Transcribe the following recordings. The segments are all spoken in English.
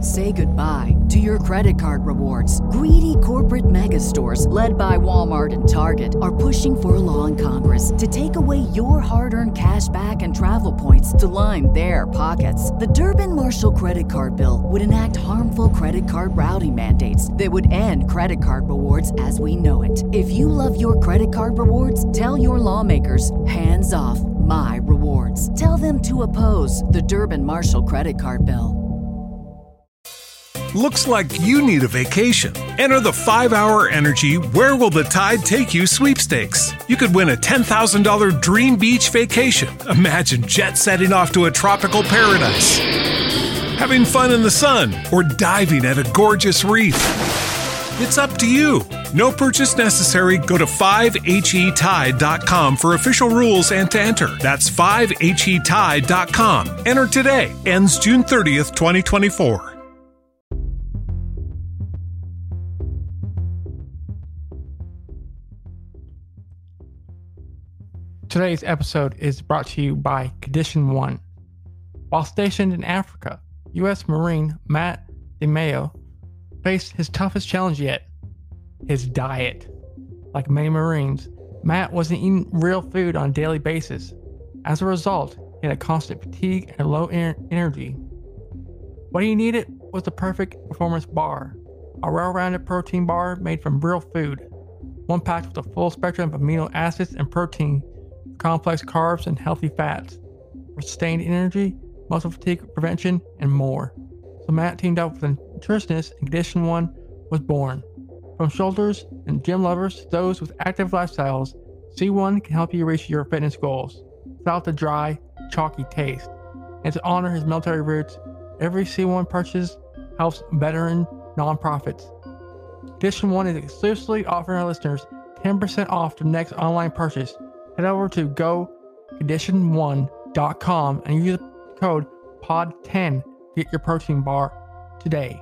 Say goodbye to your credit card rewards. Greedy corporate mega stores, led by Walmart and Target, are pushing for a law in Congress to take away your hard-earned cash back and travel points to line their pockets. The Durbin-Marshall credit card bill would enact harmful credit card routing mandates that would end credit card rewards as we know it. If you love your credit card rewards, tell your lawmakers, hands off my rewards. Tell them to oppose the Durbin-Marshall credit card bill. Looks like you need a vacation. Enter the 5-Hour Energy Where Will the Tide Take You sweepstakes. You could win a $10,000 dream beach vacation. Imagine jet setting off to a tropical paradise, having fun in the sun, or diving at a gorgeous reef. It's up to you. No purchase necessary. Go to 5HETide.com for official rules and to enter. That's 5HETide.com. Enter today. Ends June 30th, 2024. Today's episode is brought to you by Condition 1. While stationed in Africa, U.S. Marine Matt DeMaio faced his toughest challenge yet, his diet. Like many Marines, Matt wasn't eating real food on a daily basis. As a result, he had a constant fatigue and low energy. What he needed was the perfect performance bar, a well-rounded protein bar made from real food, one packed with a full spectrum of amino acids and protein, complex carbs and healthy fats, for sustained energy, muscle fatigue prevention, and more. So Matt teamed up with a nutritionist and Condition 1 was born. From shoulders and gym lovers to those with active lifestyles, C1 can help you reach your fitness goals without the dry, chalky taste. And to honor his military roots, every C1 purchase helps veteran nonprofits. Condition 1 is exclusively offering our listeners 10% off their next online purchase. Head over to gocondition1.com and use the code POD10 to get your protein bar today.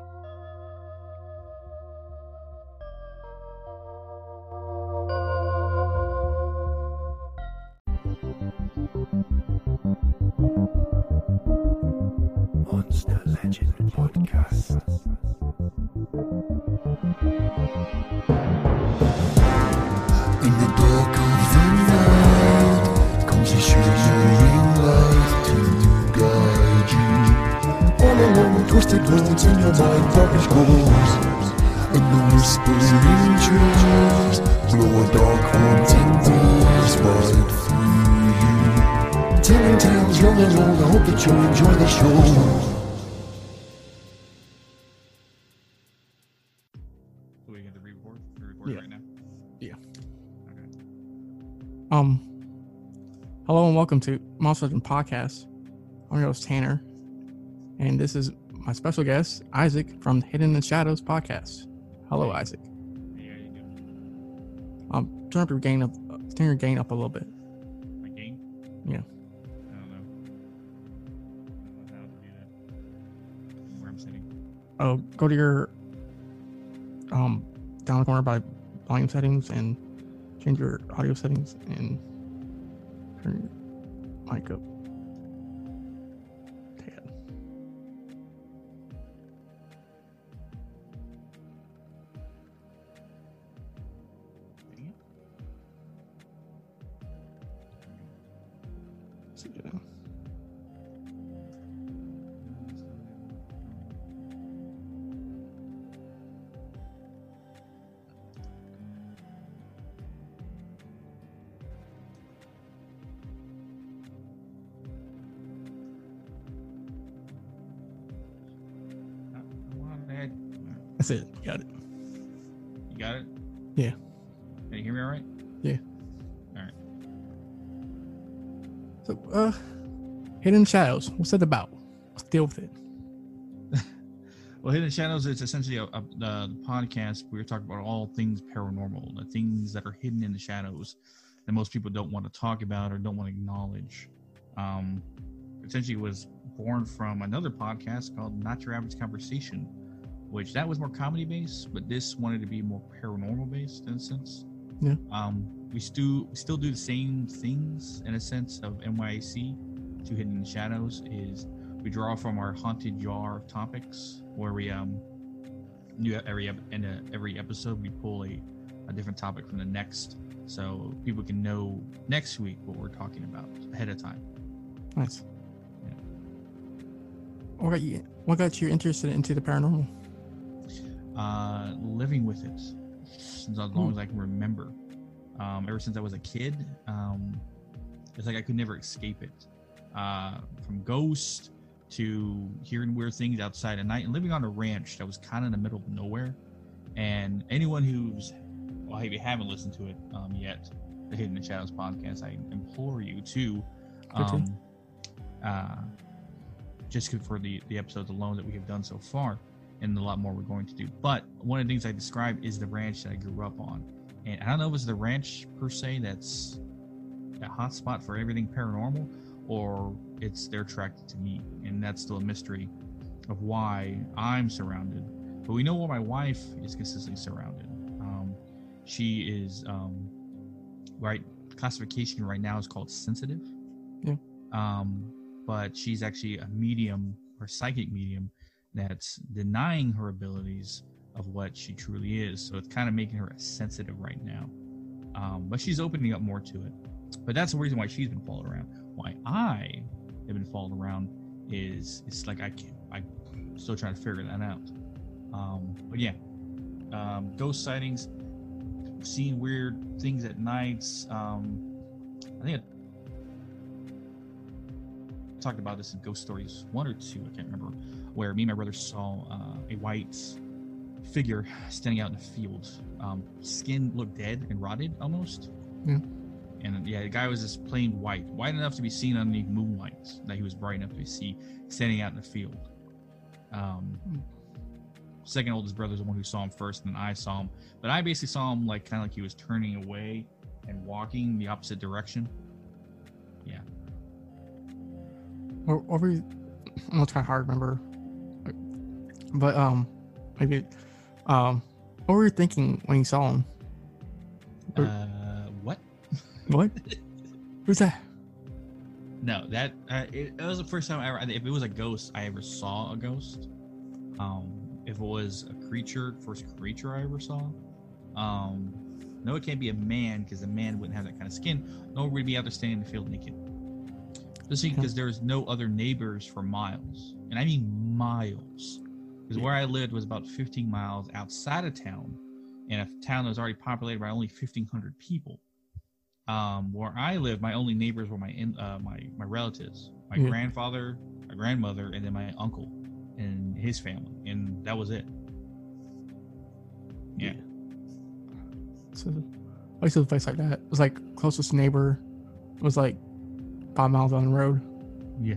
Monster Legend Podcast. In the dark of the night comes a shimmering light to guide you. All along the twisted roads in your mind, darkness grows, and the whispering trees blow a dark haunting breeze right through you. Telling tales young and old, I hope that you'll enjoy the show. So we get the record Yeah. right now? Yeah. Okay. Hello and welcome to Monster Legend Podcast. I'm your host Tanner, and this is my special guest Isaac from the Hidden in the Shadows podcast. Hello, Isaac. Hey, how you doing? Turn your gain up a little bit. My game? Yeah. I don't know. I don't know how to do that. Where I'm sitting. Oh, go to your down the corner by volume settings and change your audio settings and turn your mic up. Tad. Dang it. See ya. Come on, Dad. That's it. You got it. You got it? Yeah. Can you hear me all right? Yeah. All right. So, Hidden Shadows. What's it about? Let's deal with it. Well, Hidden Shadows is essentially the podcast where we talk about all things paranormal, the things that are hidden in the shadows that most people don't want to talk about or don't want to acknowledge. Essentially, it was born from another podcast called Not Your Average Conversation, which that was more comedy based, but this wanted to be more paranormal based in a sense. Yeah. We still do the same things in a sense of NYC to Hidden in the Shadows is we draw from our haunted jar of topics, where we every episode we pull a different topic from the next, so people can know next week what we're talking about ahead of time. Nice. Yeah. What got you interested into the paranormal? Living with it since as long as I can remember. Ever since I was a kid, it's like I could never escape it. From ghosts to hearing weird things outside at night, and living on a ranch that was kind of in the middle of nowhere. And anyone if you haven't listened to it yet, the Hidden in Shadows podcast, I implore you to, just for the episodes alone that we have done so far, and a lot more we're going to do. But one of the things I described is the ranch that I grew up on. And I don't know if it's the ranch per se that's a hot spot for everything paranormal, or they're attracted to me. And that's still a mystery of why I'm surrounded. But we know why my wife is consistently surrounded. She is, classification right now is called sensitive. Yeah. But she's actually a medium or psychic medium that's denying her abilities of what she truly is. So it's kind of making her sensitive right now. But she's opening up more to it. But that's the reason why she's been followed around. Why I have been followed around is it's like I'm still trying to figure that out. But yeah, ghost sightings, seeing weird things at nights. I think I talked about this in Ghost Stories 1 or 2, I can't remember, where me and my brother saw a white figure standing out in the field. Skin looked dead and rotted almost. Yeah. And yeah, the guy was just plain white enough to be seen underneath moonlight, that he was bright enough to see standing out in the field. Second oldest brother is the one who saw him first, and then I saw him. But I basically saw him kind of like he was turning away and walking the opposite direction. Yeah. What were you? Well, it's kind of hard to remember. But maybe what were you thinking when you saw him? What? What? Who's that? No, that it was the first time I ever. If it was a ghost, I ever saw a ghost. If it was a creature, first creature I ever saw. No, it can't be a man, because a man wouldn't have that kind of skin. Nor would he be out there standing in the field naked. Just because there's no other neighbors for miles, and I mean miles. Because where I lived was about 15 miles outside of town, in a town that was already populated by only 1,500 people. Where I lived, my only neighbors were my relatives, my grandfather, my grandmother, and then my uncle and his family, and that was it. Yeah. So I used to a place like that. It was like closest neighbor was like 5 miles down the road. Yeah.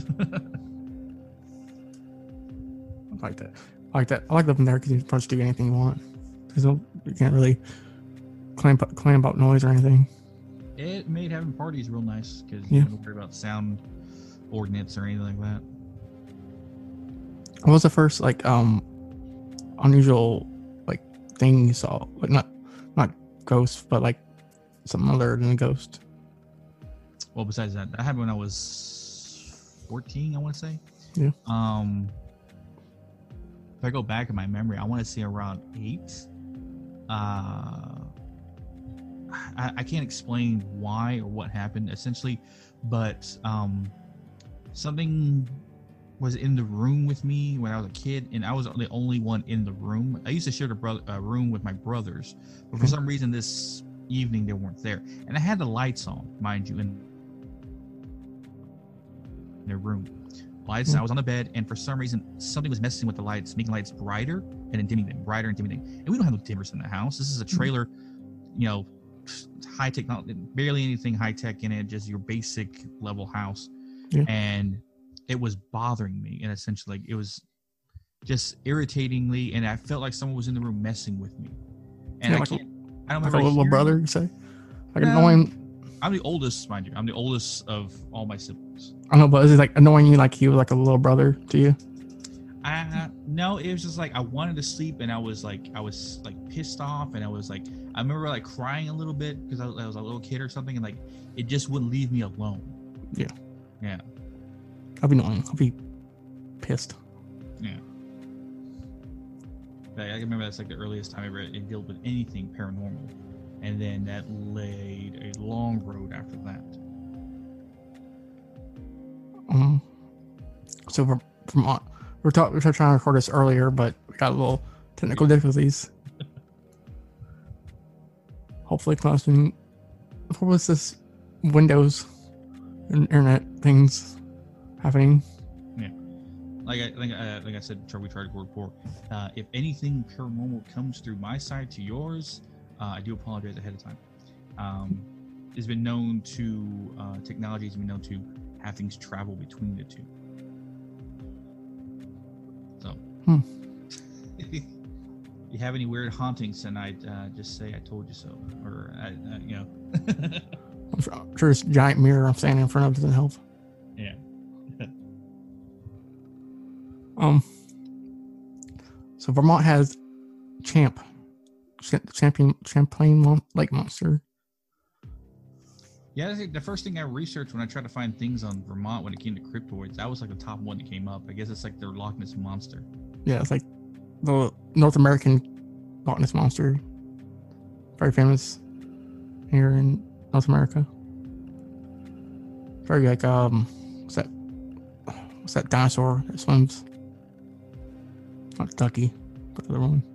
I like that. I like living there because you can pretty much do anything you want. Because you can't really complain about noise or anything. It made having parties real nice, because you don't worry about sound ordinance or anything like that. What was the first unusual thing you saw? Like not ghosts, but like something other than a ghost. Well, besides that happened when I was 14, I want to say. Yeah. If I go back in my memory, I want to say around 8. I can't explain why or what happened essentially, but something was in the room with me when I was a kid, and I was the only one in the room. I used to share a room with my brothers, but for some reason this evening they weren't there, and I had the lights on, mind you, in their room. Lights. I was on the bed, and for some reason something was messing with the lights, making lights brighter and then dimming them, brighter and dimming them. And we don't have no dimmers in the house. This is a trailer, high tech, not barely anything high tech in it, just your basic level house. Yeah. And it was bothering me, and essentially it was just irritatingly, and I felt like someone was in the room messing with me. And I don't remember. Like a little brother, you say? Like annoying. I'm the oldest, mind you. I'm the oldest of all my siblings. I know, but is it annoying you like he was like a little brother to you? No, it was just I wanted to sleep, and I was pissed off, and I remember crying a little bit because I was a little kid or something, and it just wouldn't leave me alone. Yeah. Yeah. I'll be annoying. I'll be pissed. Yeah. I remember that's like the earliest time I ever dealt with anything paranormal, and then that laid a long road after that. So from we're trying to record this earlier, but we got a little technical difficulties. Hopefully, closing. What was this? Windows and internet things happening. Yeah, like I said, we tried to record before. If anything paranormal comes through my side to yours, I do apologize ahead of time. It's been known to technology has been known to have things travel between the two. So, you have any weird hauntings tonight? Just say I told you so, or you know. I'm sure this giant mirror I'm standing in front of doesn't help. Yeah. So Vermont has Champlain Lake Monster. Yeah, I think the first thing I researched when I tried to find things on Vermont when it came to cryptoids, that was like the top one that came up. I guess it's like their Loch Ness Monster. Yeah, it's like the North American Loch Ness Monster. Very famous here in North America. Very like what's that dinosaur that swims? Not Ducky, but the other one.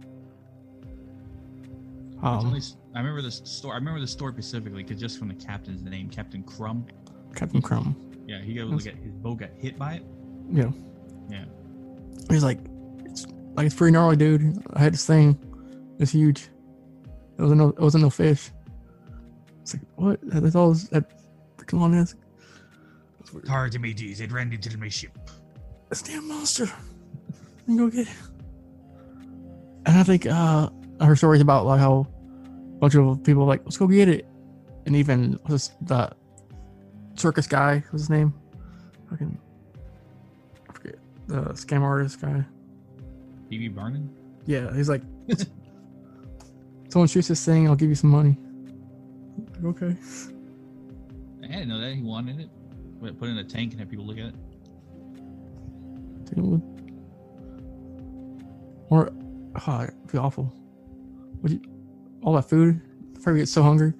I remember this story. I remember the story specifically because just from the captain's name, Captain Crumb. Captain Crumb. Yeah, his boat got hit by it. Yeah. Yeah. He's like, it's pretty gnarly, dude. I had this thing. It's huge. It wasn't no fish. It's like, what? That's all that freaking long ass. Pardon me, D's. It ran into my ship. This damn monster. Let me go get it. And I think I heard stories about like how a bunch of people were like, let's go get it. And even the circus guy, what's his name? I forget. The scam artist guy. B.B. Barnum? Yeah, he's like, someone shoots this thing, I'll give you some money. Okay. I didn't know that. He wanted it. Put it in a tank and have people look at it. Or, it'd be awful. All that food, before we get so hungry.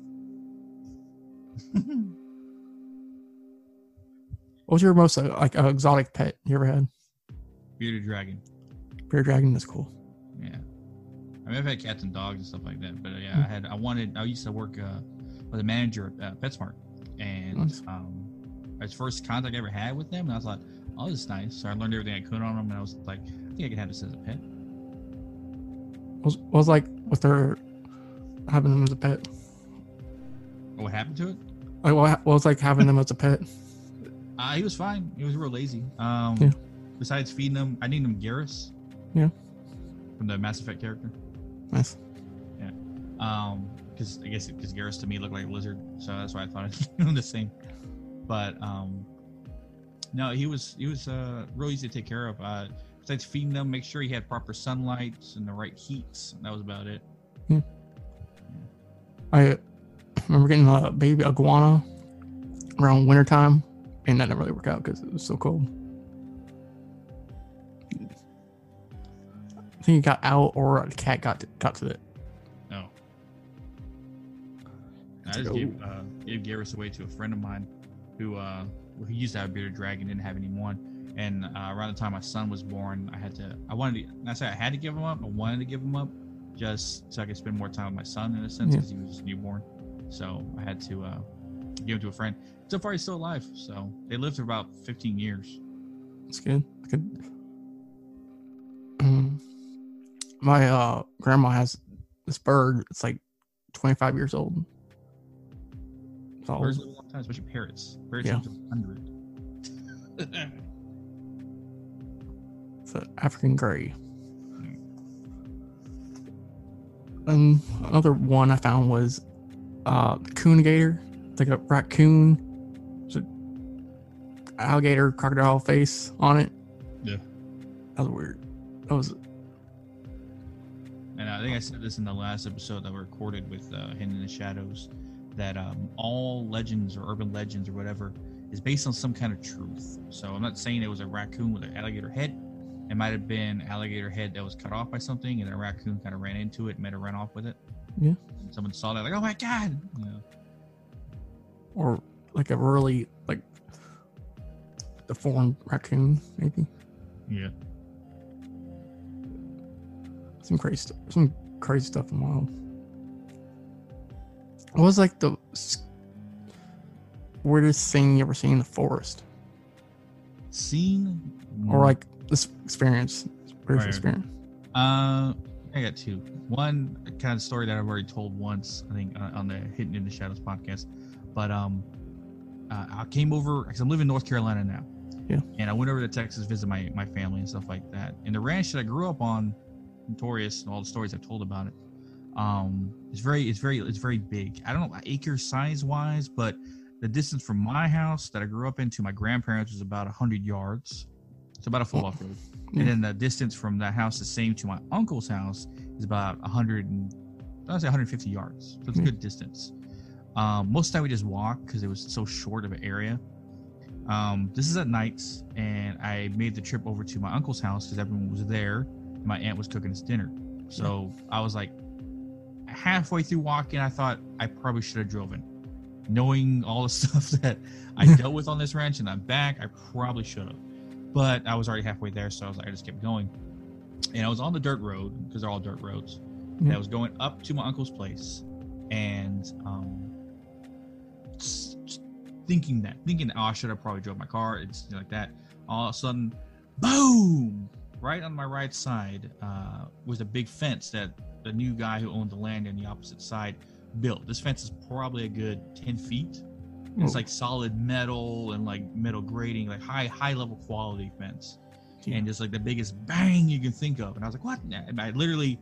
What was your most exotic pet you ever had? Bearded dragon. Bearded dragon, that's cool. Yeah. I mean, I've had cats and dogs and stuff like that, but yeah, I used to work with a manager at PetSmart, and Nice. it's first contact I ever had with them, and I thought, oh, this is nice. So I learned everything I could on them, and I was like, I think I can have this as a pet. What was like with their having them as a pet? What happened to it? Like, what was like having them as a pet? He was fine. He was real lazy. Yeah. Besides feeding him, I named him Garrus. Yeah. From the Mass Effect character. Nice. Yeah. Because Garrus to me looked like a lizard, so that's why I thought it was the same. But no, he was real easy to take care of. Besides feeding them, make sure he had proper sunlight and the right heats. That was about it. Yeah. I remember getting a baby iguana around wintertime, and that didn't really work out because it was so cold. I think it got out, or the cat got to it. No. I just gave Garrus away to a friend of mine who he used to have a bearded dragon, didn't have any more. And around the time my son was born, I had to give him up. I wanted to give him up just so I could spend more time with my son in a sense because he was just newborn. So I had to give him to a friend. So far, he's still alive. So they lived for about 15 years. That's good. Good. My grandma has this bird. It's like 25 years old. Birds live a long time, especially parrots. Parrots live to 100. It's an African gray. And another one I found was coon gator. It's like a raccoon. There's an alligator crocodile face on it. Yeah. That was weird. And I think I said this in the last episode that we recorded with Hidden in the Shadows, that all legends or urban legends or whatever is based on some kind of truth. So I'm not saying it was a raccoon with an alligator head. It might have been alligator head that was cut off by something, and a raccoon kind of ran into it and made a run off with it. Yeah. And someone saw that, like, oh my god. Or like a really like deformed raccoon, maybe. Yeah. Some crazy stuff in wild. What was like the weirdest thing you ever seen in the forest? Seen? Or like this weirdest Right. experience? I got two. One kind of story that I've already told once, I think, on the Hidden in the Shadows podcast. But I came over because I'm living in North Carolina now. Yeah. And I went over to Texas, visit my family and stuff like that. And the ranch that I grew up on, notorious, and all the stories I've told about it, it's very big. I don't know acre size wise, but the distance from my house that I grew up in to my grandparents was about 100 yards. It's about a football field. Yeah. And then the distance from that house, the same to my uncle's house, is about 150 yards. So it's a good distance. Most of the time we just walk because it was so short of an area. This is at night, and I made the trip over to my uncle's house because everyone was there, and my aunt was cooking us dinner. So I was like, halfway through walking, I thought I probably should have driven. Knowing all the stuff that I dealt with on this ranch and I'm back, I probably should have. But I was already halfway there, so I was like, I just kept going. And I was on the dirt road, because they're all dirt roads. And I was going up to my uncle's place, and thinking that, oh, I should have probably drove my car. It's like that. All of a sudden, boom! Right on my right side was a big fence that the new guy who owned the land on the opposite side built. This fence is probably a good 10 feet. It's like solid metal and like metal grating, like high level quality fence. Yeah. And just like the biggest bang you can think of. And I was like, what? And I literally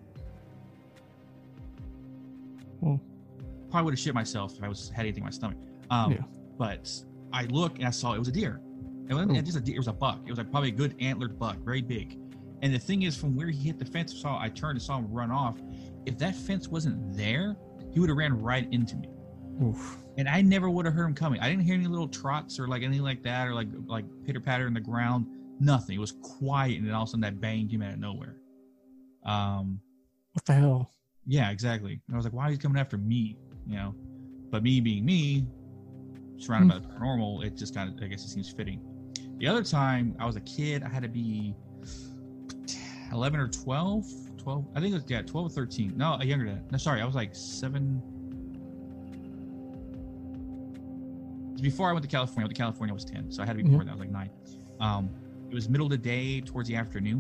probably would have shit myself if I had anything in my stomach. But I looked and I saw it was a deer. It wasn't just a deer, it was a buck. It was like probably a good antlered buck, very big. And the thing is, from where he hit the fence, I turned and saw him run off. If that fence wasn't there, he would have ran right into me. Oof. And I never would have heard him coming. I didn't hear any little trots or like anything like that, or like pitter patter in the ground. Nothing. It was quiet, and then all of a sudden that bang came out of nowhere. What the hell? Yeah, exactly. And I was like, why is he coming after me? But me being me, surrounded by the paranormal, it just kind of, I guess it seems fitting. The other time I was a kid, I had to be 11 or 12. I think it was 12 or 13. No, younger than that. No, sorry, I was like 7. Before I went to California. I went to California, I was 10, so I had to be before that. I was like 9. It was middle of the day, towards the afternoon.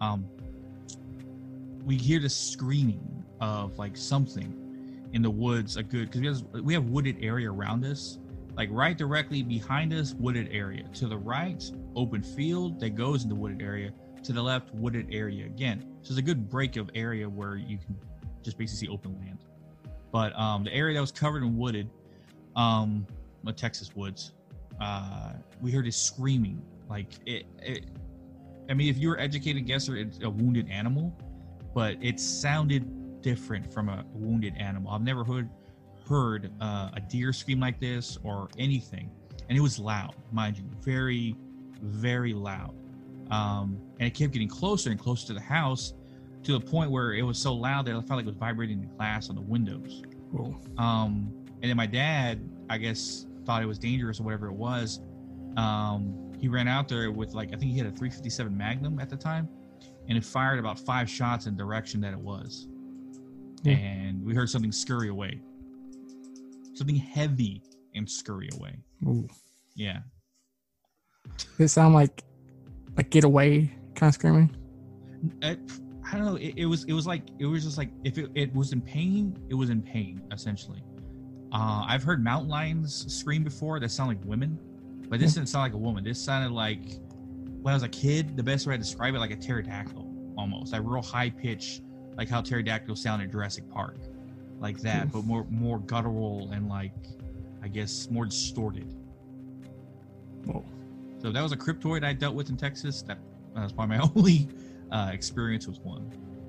We hear the screaming of like something in the woods. Because we have wooded area around us, like right directly behind us, wooded area. To the right, open field that goes into wooded area. To the left, wooded area again. So it's a good break of area where you can just basically see open land. But the area that was covered in wooded, the Texas woods, we heard it screaming like it. I mean, if you're an educated guesser, it's a wounded animal, but it sounded different from a wounded animal. I've never heard a deer scream like this or anything, and it was loud, mind you, very, very loud. And it kept getting closer and closer to the house, to the point where it was so loud that I felt like it was vibrating the glass on the windows. Cool. And then my dad, I guess, thought it was dangerous or whatever it was. He ran out there with I think he had a .357 Magnum at the time, and it fired about 5 shots in the direction that it was. Yeah. And we heard something scurry away. Something heavy and scurry away. Ooh. Yeah. Did it sound like get away kind of screaming? I don't know. It was just like if it was in pain, it was in pain essentially. I've heard mountain lions scream before that sound like women, but this didn't sound like a woman. This sounded like, when I was a kid, the best way to describe it, like a pterodactyl almost, like real high pitch, like how pterodactyls sound in Jurassic Park, like that, but more guttural and like, I guess, more distorted. Whoa. So that was a cryptoid I dealt with in Texas. That was probably my only experience with one.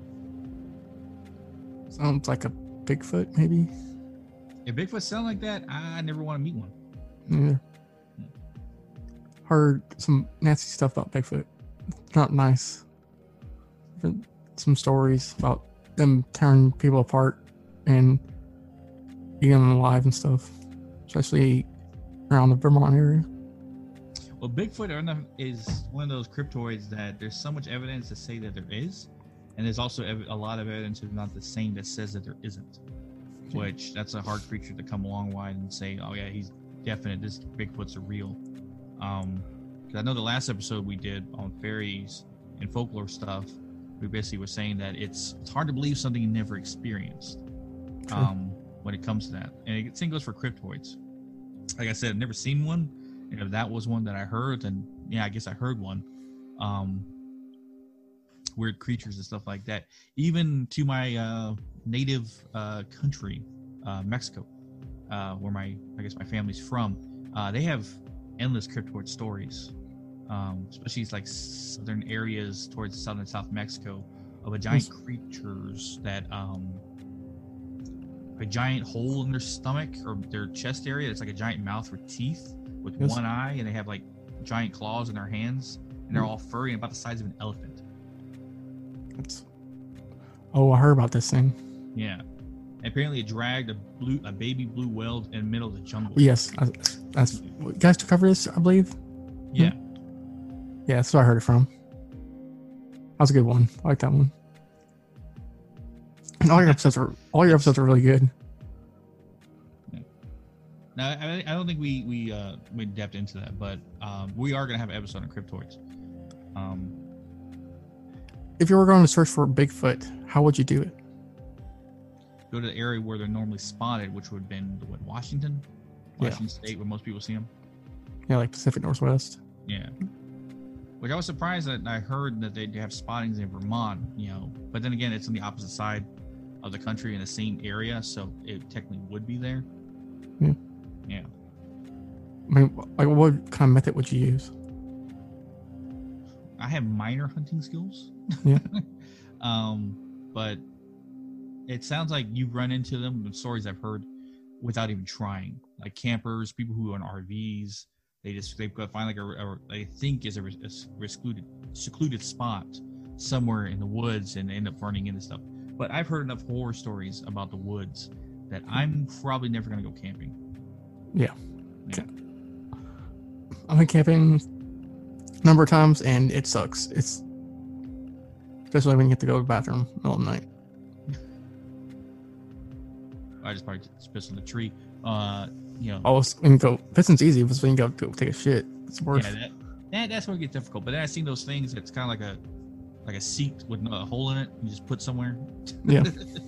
Sounds like a Bigfoot, maybe. If Bigfoot sound like that, I never want to meet one. Yeah. heard some nasty stuff about Bigfoot. Not nice. Some stories about them tearing people apart and eating them alive and stuff, especially around the Vermont area. Well, Bigfoot is one of those cryptoids that there's so much evidence to say that there is, and there's also a lot of evidence that's not the same that says that there isn't. Which that's a hard creature to come along wide and say, oh yeah, he's definite. This Bigfoot's a real. Because I know the last episode we did on fairies and folklore stuff, we basically were saying that it's hard to believe something you never experienced. When it comes to that, and the same goes for cryptoids. Like I said, I've never seen one, and if that was one that I heard, then yeah, I guess I heard one. Weird creatures and stuff like that. Even to my native country, Mexico, where I guess my family's from, they have endless cryptoid stories, especially like southern areas towards southern South Mexico, of a giant creatures that a giant hole in their stomach or their chest area. It's like a giant mouth with teeth with one eye, and they have like giant claws in their hands, and they're all furry and about the size of an elephant. I heard about this thing. Yeah. Apparently it dragged a baby blue whale in the middle of the jungle. Yes, that's you guys took cover this, I believe. Yeah. Yeah, that's where I heard it from. That was a good one. I like that one. And all your episodes are really good. Yeah. Now, I don't think we went depth into that, but we are going to have an episode on cryptoids. If you were going to search for Bigfoot, how would you do it? Go to the area where they're normally spotted, which would have been Washington State, where most people see them. Yeah, like Pacific Northwest. Yeah. Which I was surprised that I heard that they have spottings in Vermont, but then again, it's on the opposite side of the country in the same area, so it technically would be there. Yeah. Yeah. I mean, like, what kind of method would you use? I have minor hunting skills. Yeah. But it sounds like you run into them with stories I've heard without even trying. Like campers, people who are in RVs, they've got to find like I think is a secluded spot somewhere in the woods and end up running into stuff. But I've heard enough horror stories about the woods that I'm probably never going to go camping. Yeah. I've been camping a number of times and it sucks. It's especially when you have to go to the bathroom in the middle of the night. I just probably piss on the tree. Oh, when you go, pissing's easy, but when you go take a shit, it's worse. Yeah, that's where it gets difficult. But then I've seen those things that's kind of like a seat with a hole in it. You just put somewhere. Yeah.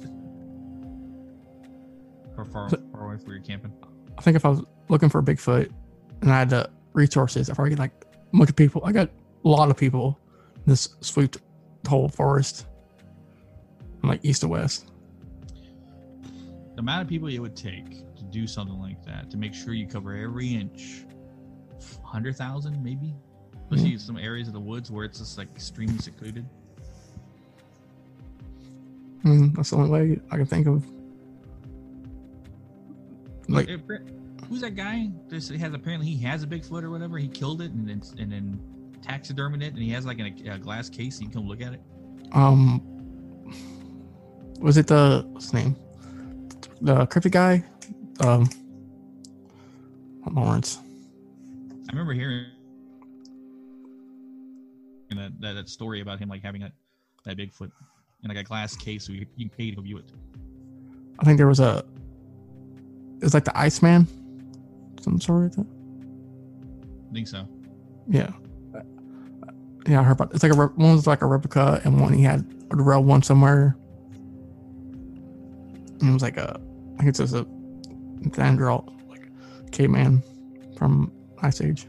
Or far away from where you're camping. I think if I was looking for a Bigfoot and I had the resources, I'd probably get like a bunch of people. I got a lot of people just sweep the whole forest from like east to west. The amount of people it would take to do something like that, to make sure you cover every inch, 100,000 maybe, especially in some areas of the woods where it's just like extremely secluded. That's the only way I can think of. Like, who's that guy? Apparently he has a Bigfoot or whatever. He killed it and then taxidermied it, and he has like a glass case so you can come look at it. Was it what's his name? The cryptid guy? Lawrence. I remember hearing that story about him like having that Bigfoot in like a glass case so you can pay to view it. I think there was it was like the Iceman, some sort of that. I think so. Yeah. Yeah, I heard about it. It's like one was like a replica, and one he had a real one somewhere. And it was like I think it's just a Neanderthal, like caveman from Ice Age.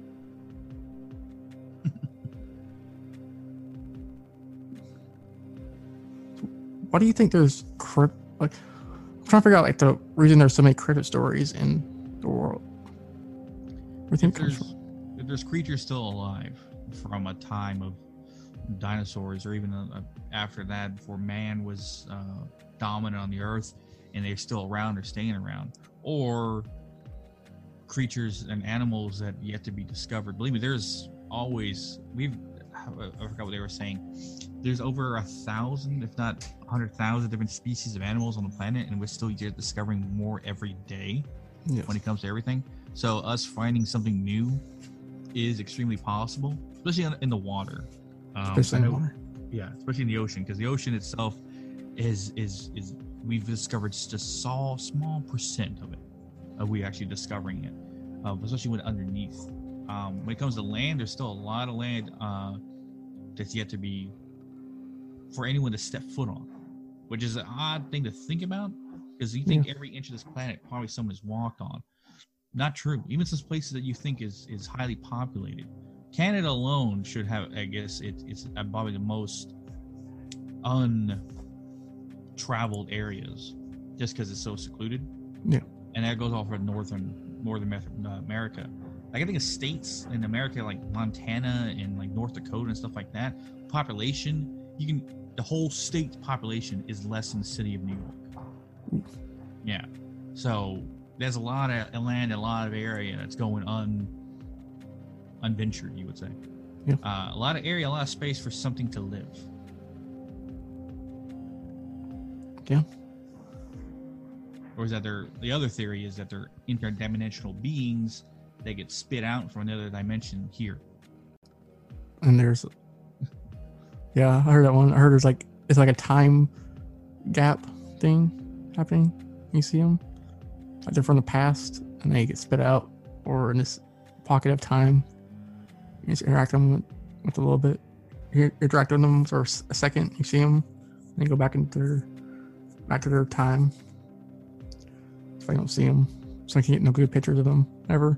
Why do you think there's I'm trying to figure out like the reason there's so many cryptid stories in the world. Where do you think if there's creatures still alive from a time of dinosaurs, or even after that, before man was dominant on the earth, and they're still around or staying around, or creatures and animals that yet to be discovered. Believe me, there's always I forgot what they were saying. There's over 1,000, if not 100,000 different species of animals on the planet, and we're still discovering more every day. Yes. When it comes to everything. So us finding something new is extremely possible, especially in the water. Especially in the water. Yeah, especially in the ocean, because the ocean itself is we've discovered just a small percent of it. We actually discovering it, especially when underneath. When it comes to land, there's still a lot of land that's yet to be for anyone to step foot on, which is an odd thing to think about, because you think every inch of this planet probably someone has walked on. Not true. Even some places that you think is highly populated. Canada alone should have, I guess, it's probably the most untraveled areas, just because it's so secluded. Yeah. And that goes all for northern America. Like I think of states in America like Montana and like North Dakota and stuff like that. Population, the whole state's population is less than the city of New York. Yeah. So there's a lot of land, a lot of area that's going unventured, you would say. Yeah. A lot of area, a lot of space for something to live. Yeah. Or is that the other theory is that they're interdimensional beings that get spit out from another dimension here. And there's, yeah, I heard that one. I heard it's like a time gap thing happening. You see them, like they're from the past, and they get spit out, or in this pocket of time. You just interact them with a little bit. You interact with them for a second. You see them, and they go back to their time. If I don't see them, so I can't get no good pictures of them ever.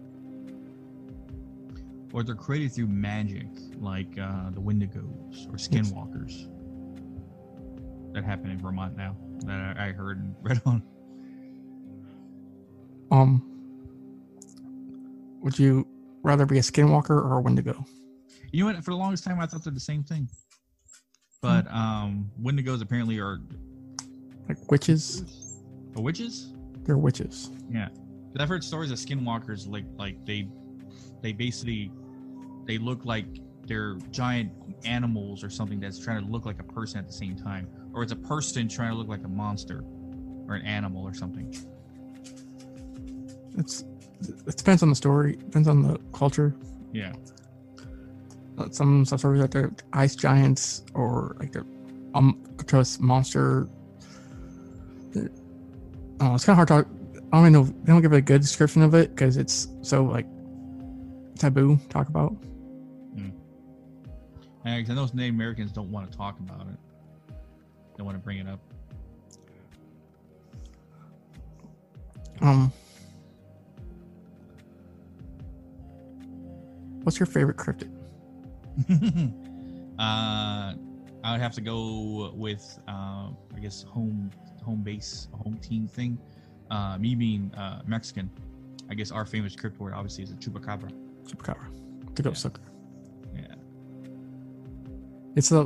Or they're created through magic, like the Wendigos or Skinwalkers. That happen in Vermont now, that I heard and read on. Would you rather be a Skinwalker or a Wendigo? You know what? For the longest time, I thought they're the same thing. But Wendigos apparently are like witches. Or witches? They're witches. Yeah, because I've heard stories of Skinwalkers like they basically they look like they're giant animals or something that's trying to look like a person at the same time, or it's a person trying to look like a monster or an animal or something. It depends on the story, depends on the culture. Yeah. Some stories like the ice giants or like the monster. It's kind of hard to talk. I don't even know. They don't give a good description of it because it's so like taboo to talk about. And I know Native Americans don't want to talk about it. They want to bring it up. What's your favorite cryptid? I would have to go with I guess home base, home team thing. Me being Mexican, I guess our famous cryptid word obviously is a chupacabra. Chupacabra, the goat sucker. Yeah, it's a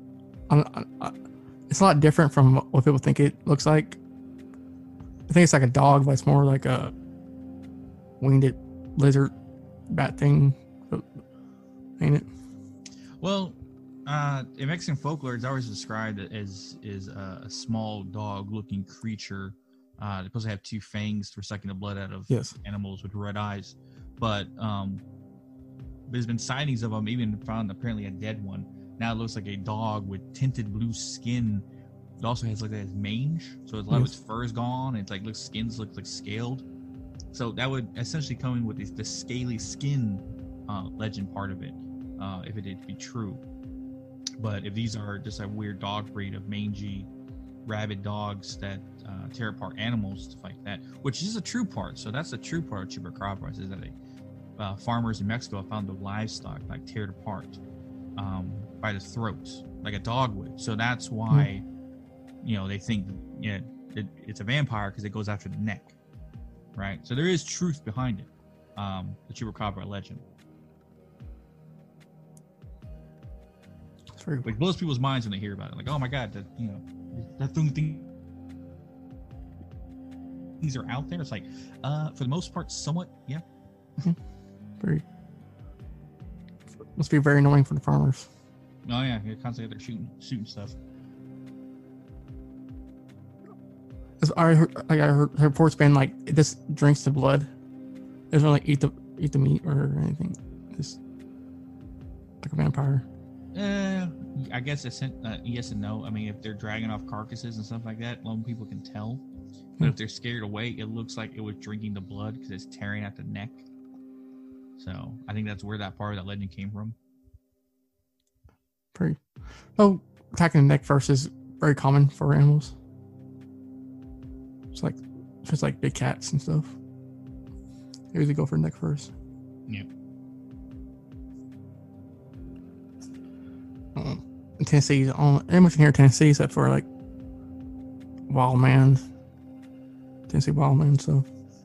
lot different from what people think it looks like. I think it's like a dog, but it's more like a winged lizard bat thing, ain't it? Well, in Mexican folklore, it's always described as a small dog-looking creature. They're supposed to have two fangs for sucking the blood out of animals with red eyes. But there's been sightings of them, even found apparently a dead one. Now it looks like a dog with tinted blue skin. It also has like that mange, so a lot of its fur is gone. It's like skins look like scaled. So that would essentially come in with the scaly skin legend part of it, if it did be true. But if these are just a weird dog breed of mangy, rabid dogs that tear apart animals, stuff like that, which is a true part. So that's the true part of chupacabras, is that farmers in Mexico have found the livestock like tear it apart by the throats, like a dog would. So that's why, they think it's a vampire, because it goes after the neck, right? So there is truth behind it, the chupacabra legend. Which blows people's minds when they hear about it. Like, oh my God, that thing. things are out there. It's like, for the most part, somewhat, yeah. Very. Must be very annoying for the farmers. Oh yeah, you're constantly out there shooting stuff. I heard reports been like it just drinks the blood. It doesn't like eat the meat or anything. Just like a vampire. I guess it's yes and no. I mean, if they're dragging off carcasses and stuff like that, some people can tell. But if they're scared away, it looks like it was drinking the blood because it's tearing at the neck. So I think that's where that part of that legend came from. Pretty. Oh, attacking the neck first is very common for animals. It's like big cats and stuff. They usually go for neck first. Yeah. In Tennessee, pretty much here in Tennessee, except for like wild man, Tennessee wild man stuff.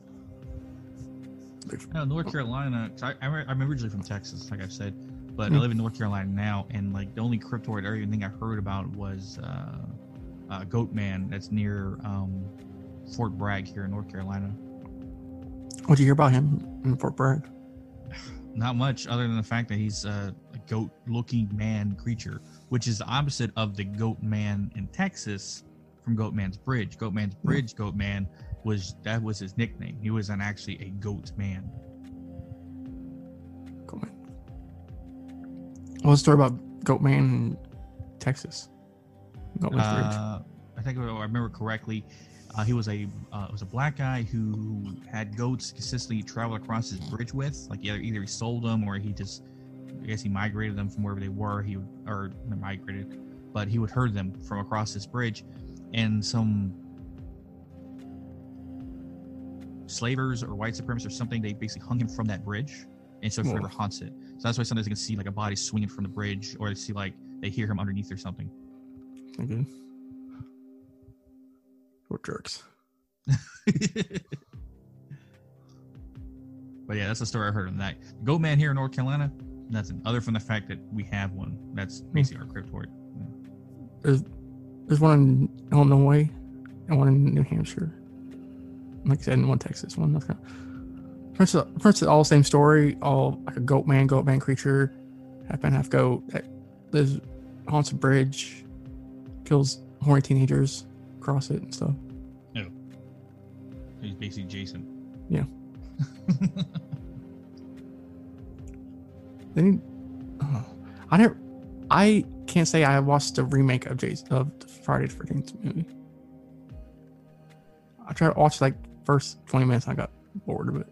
North Carolina. I'm originally from Texas, like I said, but I live in North Carolina now, and like the only cryptoid or anything I heard about was Goat Man. That's near Fort Bragg here in North Carolina. What'd you hear about him in Fort Bragg? Not much, other than the fact that he's a goat-looking man creature, which is the opposite of the Goat Man in Texas from Goat Man's Bridge. Goat Man's Bridge, Goat Man was his nickname. He wasn't actually a goat man. Goat Man. What's the story about Goat Man in Texas? Goat Man's Bridge. I think if I remember correctly, he was a black guy who had goats consistently travel across his bridge with. Like either he sold them or he just, I guess he migrated them from wherever they were. He would herd them from across this bridge, and some slavers or white supremacists or something, they basically hung him from that bridge, and so forever haunts it. So that's why sometimes they can see like a body swinging from the bridge, or they hear him underneath or something. Okay. Or jerks. But yeah, that's the story I heard on that. Goat Man here in North Carolina, nothing other from the fact that we have one. That's basically our cryptoid. Yeah. There's one in Illinois and one in New Hampshire. Like I said, and one Texas, one North Carolina. First, all the same story. All like a goat man creature, half man, half goat that lives, haunts a bridge, kills horny teenagers across it and stuff. No. He's basically Jason. Yeah. Then I can't say I watched the remake of the Friday the 13th movie. I tried to watch like first 20 minutes and I got bored of it.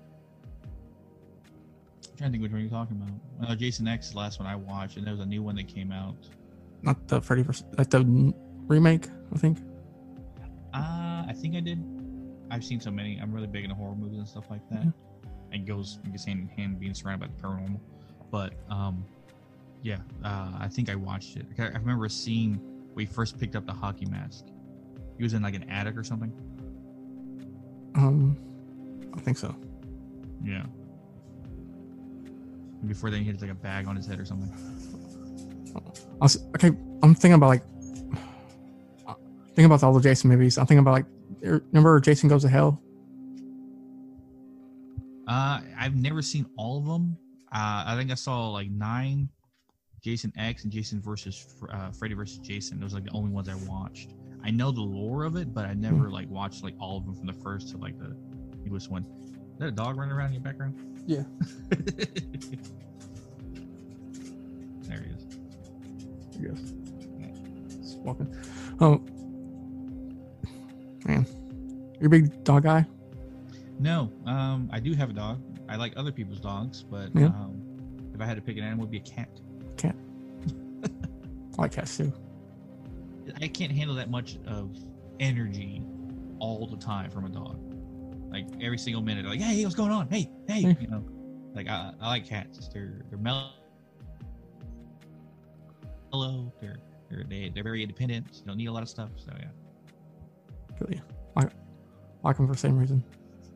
I'm trying to think which one you're talking about. Jason X is the last one I watched, and there was a new one that came out. Not the Freddy vs. Like the remake, I think. I think I did. I've seen so many. I'm really big into horror movies and stuff like that. And goes hand in hand being surrounded by the paranormal. But I think I watched it. I remember a scene where he first picked up the hockey mask. He was in like an attic or something. I think so. Yeah. And before then, he had like a bag on his head or something. I'm thinking about all the Jason movies. I'm thinking about remember Jason Goes to Hell? I've never seen all of them. I think I saw like 9, Jason X and Jason versus Freddy versus Jason. Those are like the only ones I watched. I know the lore of it, but I never like watched like all of them from the first to like the newest one. Is that a dog running around in your background? Yeah. There he is. I guess. Just walking. Oh, man, you're a big dog guy? No, I do have a dog. I like other people's dogs, but Yeah. If I had to pick an animal, it would be a cat. Cat. I like cats too. I can't handle that much of energy all the time from a dog. Like every single minute, like, hey, what's going on? Hey, you know. Like I like cats. They're mellow. They're very independent. You don't need a lot of stuff. So yeah. Feel you. I like them for the same reason.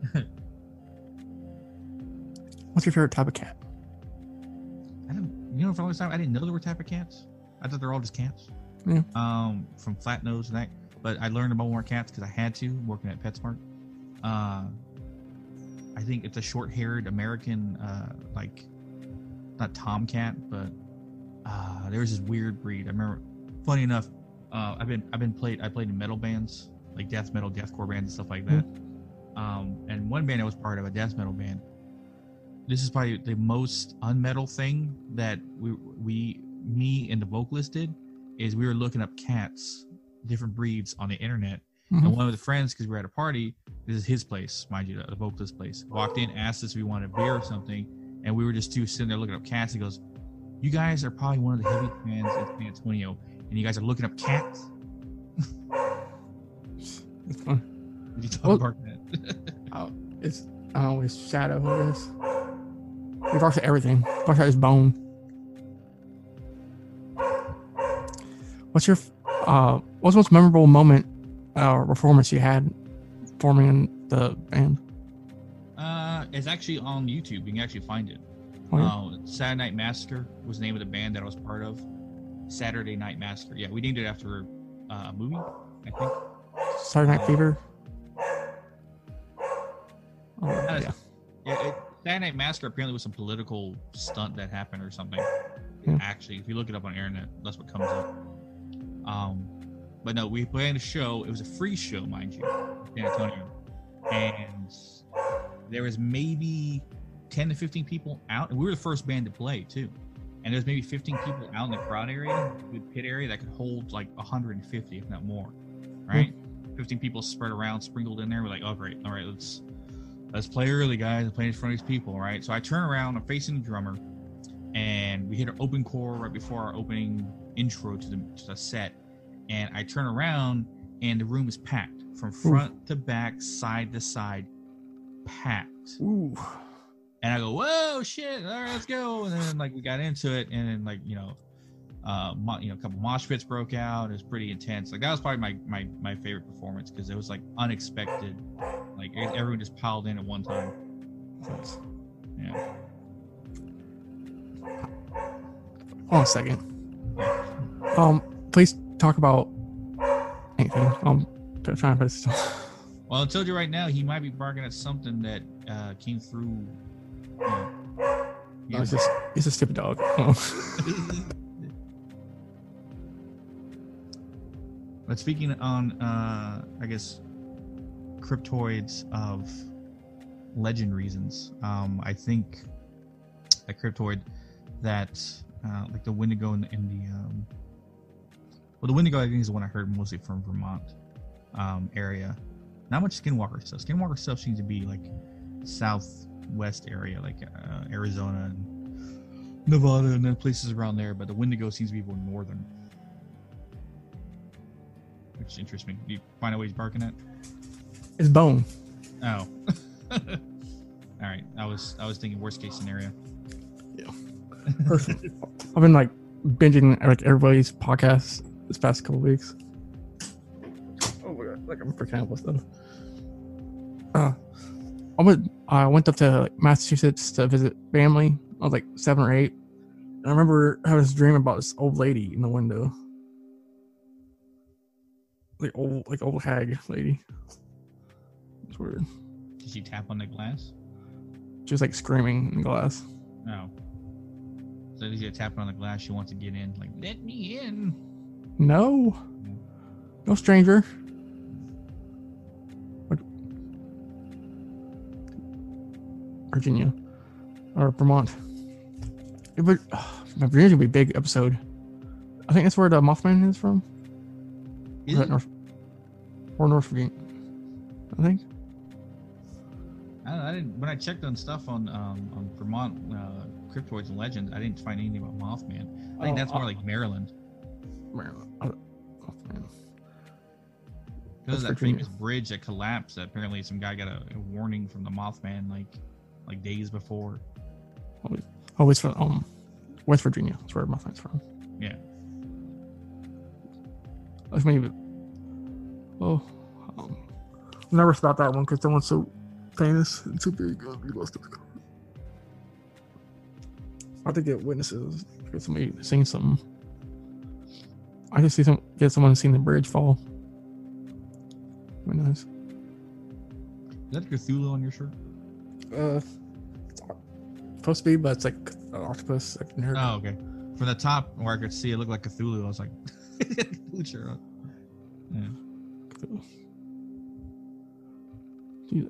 What's your favorite type of cat? For a long time, I didn't know there were type of cats. I thought they're all just cats. Yeah. From flat nose and that. But I learned about more cats because I had to working at PetSmart. I think it's a short-haired American, like not tomcat, but there's this weird breed. I remember. Funny enough, I played in metal bands, like death metal, deathcore bands, and stuff like that. And one band I was part of, a death metal band. This is probably the most unmetal thing that me and the vocalist did, is we were looking up cats, different breeds on the internet. And one of the friends, because we were at a party, this is his place, mind you, the vocalist place, walked in, asked us if we wanted a beer or something, and we were just sitting there looking up cats. He goes, "You guys are probably one of the heavy fans in San Antonio, and you guys are looking up cats." It's fun. Did you talk about that? It's always Shadow, I guess. He talks to everything. Talks out his bone. What's the most memorable moment or performance you had forming the band? It's actually on YouTube. You can actually find it. Oh, yeah? Saturday Night Massacre was the name of the band that I was part of. Saturday Night Massacre. Yeah, we named it after a movie, I think. Saturday Night Fever. Oh, yeah. Saturday Night Massacre apparently was some political stunt that happened or something. Yeah. Actually, if you look it up on the internet, that's what comes up. But no, we planned a show. It was a free show, mind you, in San Antonio, and there was maybe 10 to 15 people out, and we were the first band to play too. And there's maybe 15 people out in the crowd area, the pit area, that could hold like 150, if not more. Right? 15 people spread around, sprinkled in there. We're like, oh great, all right, let's play early, guys. I'm playing in front of these people, right? So I turn around, I'm facing the drummer, and we hit our open core right before our opening intro to the set. And I turn around, and the room is packed from front to back, side to side, packed. Ooh. And I go, whoa, shit! All right, let's go. And then like we got into it, and then like a couple mosh pits broke out. It was pretty intense. Like that was probably my favorite performance, because it was like unexpected. Like everyone just piled in at one time. Yeah. Hold on a second. Please talk about anything. I'm trying to put this. Well, I told you right now, he might be barking at something that came through. It's a stupid dog. But speaking on, I guess, cryptoids of legend reasons, I think a cryptoid that, like the Wendigo in the the Wendigo, I think, is the one I heard mostly from Vermont area. Not much Skinwalker stuff. Skinwalker stuff seems to be like southwest area, like Arizona and Nevada and then places around there. But the Wendigo seems to be more northern, which interests me. Do you find out what he's barking at? His bone. Oh. All right. I was thinking worst case scenario. Yeah. Perfect. I've been like binging like everybody's podcasts this past couple weeks. Oh my god! Like I'm freaking out with stuff. I went up to Massachusetts to visit family. I was like 7 or 8, and I remember having this dream about this old lady in the window, like old hag lady. It's weird. Did she tap on the glass? She was like screaming in the glass. No. So did you tap on the glass? She wants to get in. Like, let me in. No. No stranger. What? Virginia. Or Vermont. It would, Virginia's gonna be a big episode. I think that's where the Mothman is from. Is it? North Virginia. I think. I didn't. When I checked on stuff on Vermont cryptoids and legends, I didn't find anything about Mothman. I think that's more like Maryland. Maryland. Mothman. Because that famous bridge that collapsed. That apparently some guy got a warning from the Mothman like days before. Always from West Virginia. That's where Mothman's from. Yeah. That's maybe. Oh, never thought that one because that one's so famous and so big. I have to get witnesses. Get somebody saying something. I just get someone seeing the bridge fall. Very nice. Is that Cthulhu on your shirt? It's supposed to be, but it's like an octopus. Like nerd. Oh, okay. From the top where I could see it looked like Cthulhu, I was like, Cthulhu shirt on. Yeah. Dude,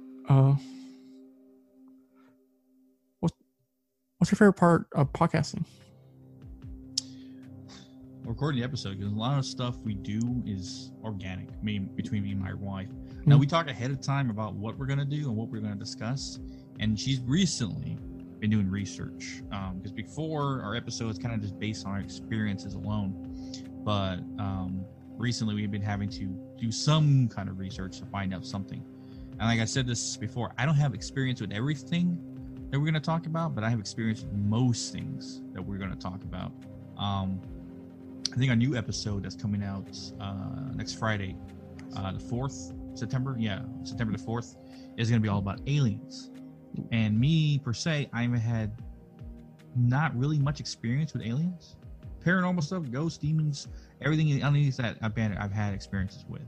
what's your favorite part of podcasting? Recording the episode, because a lot of stuff we do is organic. Between me and my wife. Now we talk ahead of time about what we're gonna do and what we're gonna discuss, and she's recently been doing research because before our episodes kind of just based on our experiences alone, but recently we've been having to do some kind of research to find out something. And like I said this before, I don't have experience with everything that we're going to talk about, but I have experience with most things that we're going to talk about. I think our new episode that's coming out next Friday, the 4th September, September the 4th, is going to be all about aliens. And me, per se, I've had not really much experience with aliens. Paranormal stuff, ghosts, demons, everything underneath that I've had experiences with.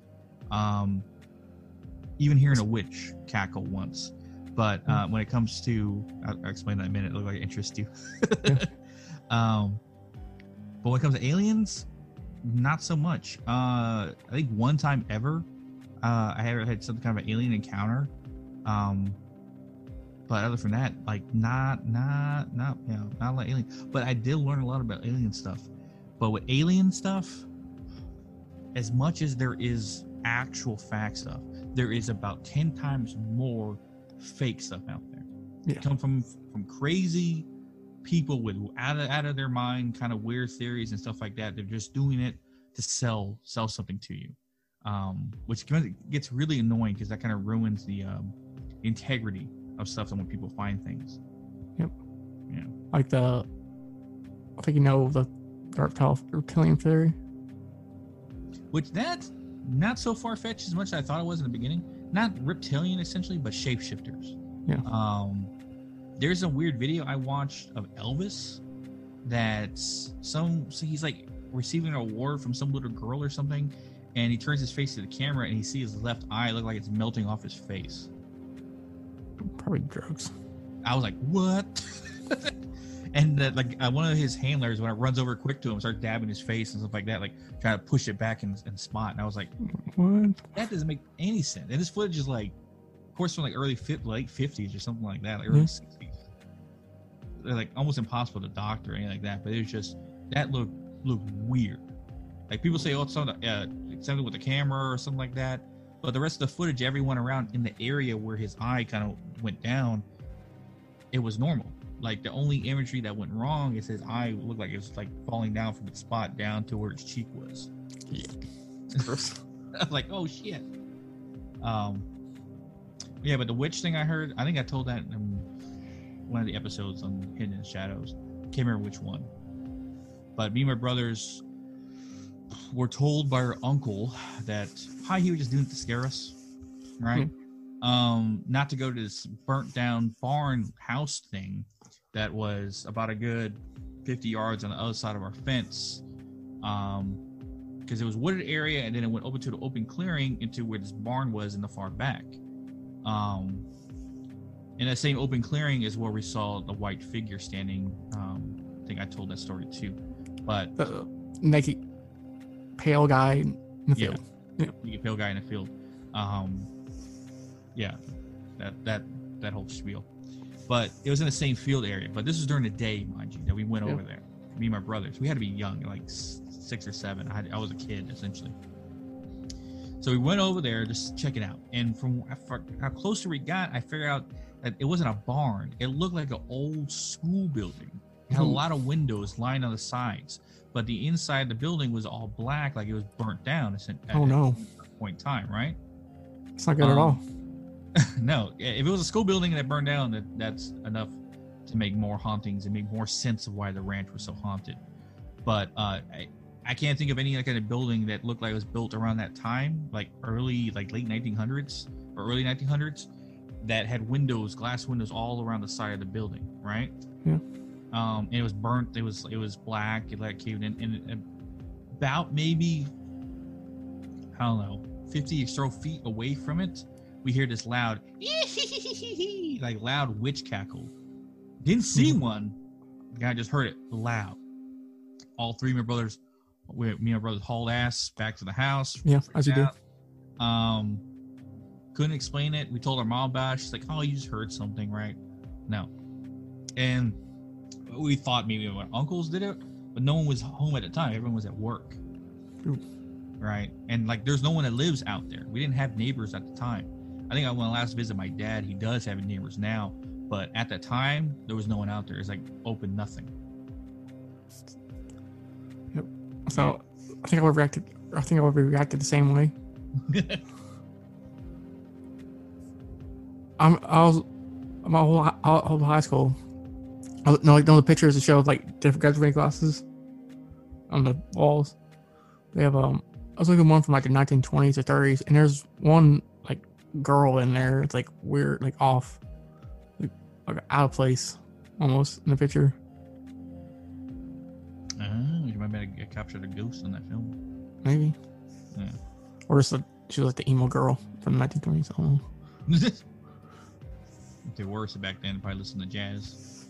Even hearing a witch cackle once. But when it comes to, I'll explain that in a minute, it looks like it interests you. But when it comes to aliens, not so much. I think one time ever, I had some kind of an alien encounter. But other than that, like not like alien. But I did learn a lot about alien stuff. But with alien stuff, as much as there is actual fact stuff, there is about 10 times more fake stuff out there. Yeah. Come from crazy people with out of their mind kind of weird theories and stuff like that. They're just doing it to sell something to you, which gets really annoying because that kind of ruins the integrity of stuff and when people find things. Yep. Yeah. Like I think you know the reptilian theory. Which that's not so far-fetched as much as I thought it was in the beginning. Not reptilian essentially, but shapeshifters. Yeah. There's a weird video I watched of Elvis so he's like receiving an award from some little girl or something, and he turns his face to the camera and he sees his left eye look like it's melting off his face. Probably drugs. I was like, what? And one of his handlers, when it runs over quick to him, starts dabbing his face and stuff like that, like trying to push it back in spot. And I was like, what? That doesn't make any sense. And this footage is like, of course, from like late 50s or something like that, like early 60s. They're like almost impossible to doctor or anything like that. But it was just, that looked weird. Like people say, oh, it's something with the camera or something like that. But the rest of the footage, everyone around in the area where his eye kind of went down, it was normal. Like the only imagery that went wrong is his eye looked like it was like falling down from its spot down to where his cheek was. Yeah. I was like, oh shit. Yeah, but the witch thing I heard, I think I told that in one of the episodes on Hidden in Shadows. Can't remember which one. But me and my brothers were told by our uncle that he was just doing it to scare us, right? Not to go to this burnt down barn house thing that was about a good 50 yards on the other side of our fence, because it was wooded area and then it went over to the open clearing into where this barn was in the far back. In that same open clearing is where we saw the white figure standing. I think I told that story too, but the naked pale guy in the field. Naked pale guy in the field. Yeah, that whole spiel. But it was in the same field area. But this was during the day, mind you, that we went over there. Me and my brothers. We had to be young, like 6 or 7. I was a kid, essentially. So we went over there just check it out. And from how closer we got, I figured out that it wasn't a barn. It looked like an old school building. It had a lot of windows lined on the sides. But the inside of the building was all black, like it was burnt down at a point in time, right? It's not good at all. No, if it was a school building that burned down, that's enough to make more hauntings and make more sense of why the ranch was so haunted. But I can't think of any kind of building that looked like it was built around that time, like late 1900s or early 1900s, that had glass windows all around the side of the building, right? Yeah. And it was burnt. It was black. It caved in, and about maybe, I don't know, 50 or so feet away from it we hear this loud, like loud witch cackle. Didn't see one. The guy just heard it loud. All three of my brothers, me and my brothers hauled ass back to the house. Yeah, as you do. Couldn't explain it. We told our mom about it. She's like, "Oh, you just heard something, right?" No. And we thought maybe my uncles did it, but no one was home at the time. Everyone was at work. Ooh. Right? And like, there's no one that lives out there. We didn't have neighbors at the time. I think when I last visited my dad, he does have neighbors now, but at that time, there was no one out there. It's like open nothing. Yep. So I think I would have reacted the same way. I was my whole high school. Like the pictures that show like different guys wearing glasses on the walls. They have I was looking at one from like the 1920s or 30s, and there's one like girl in there. It's like weird, like off, like out of place, almost in the picture. You might have captured a ghost in that film. Maybe. Yeah. Or just she was like the emo girl from the 1920s. I don't know. If they were, so back then, probably listen to jazz.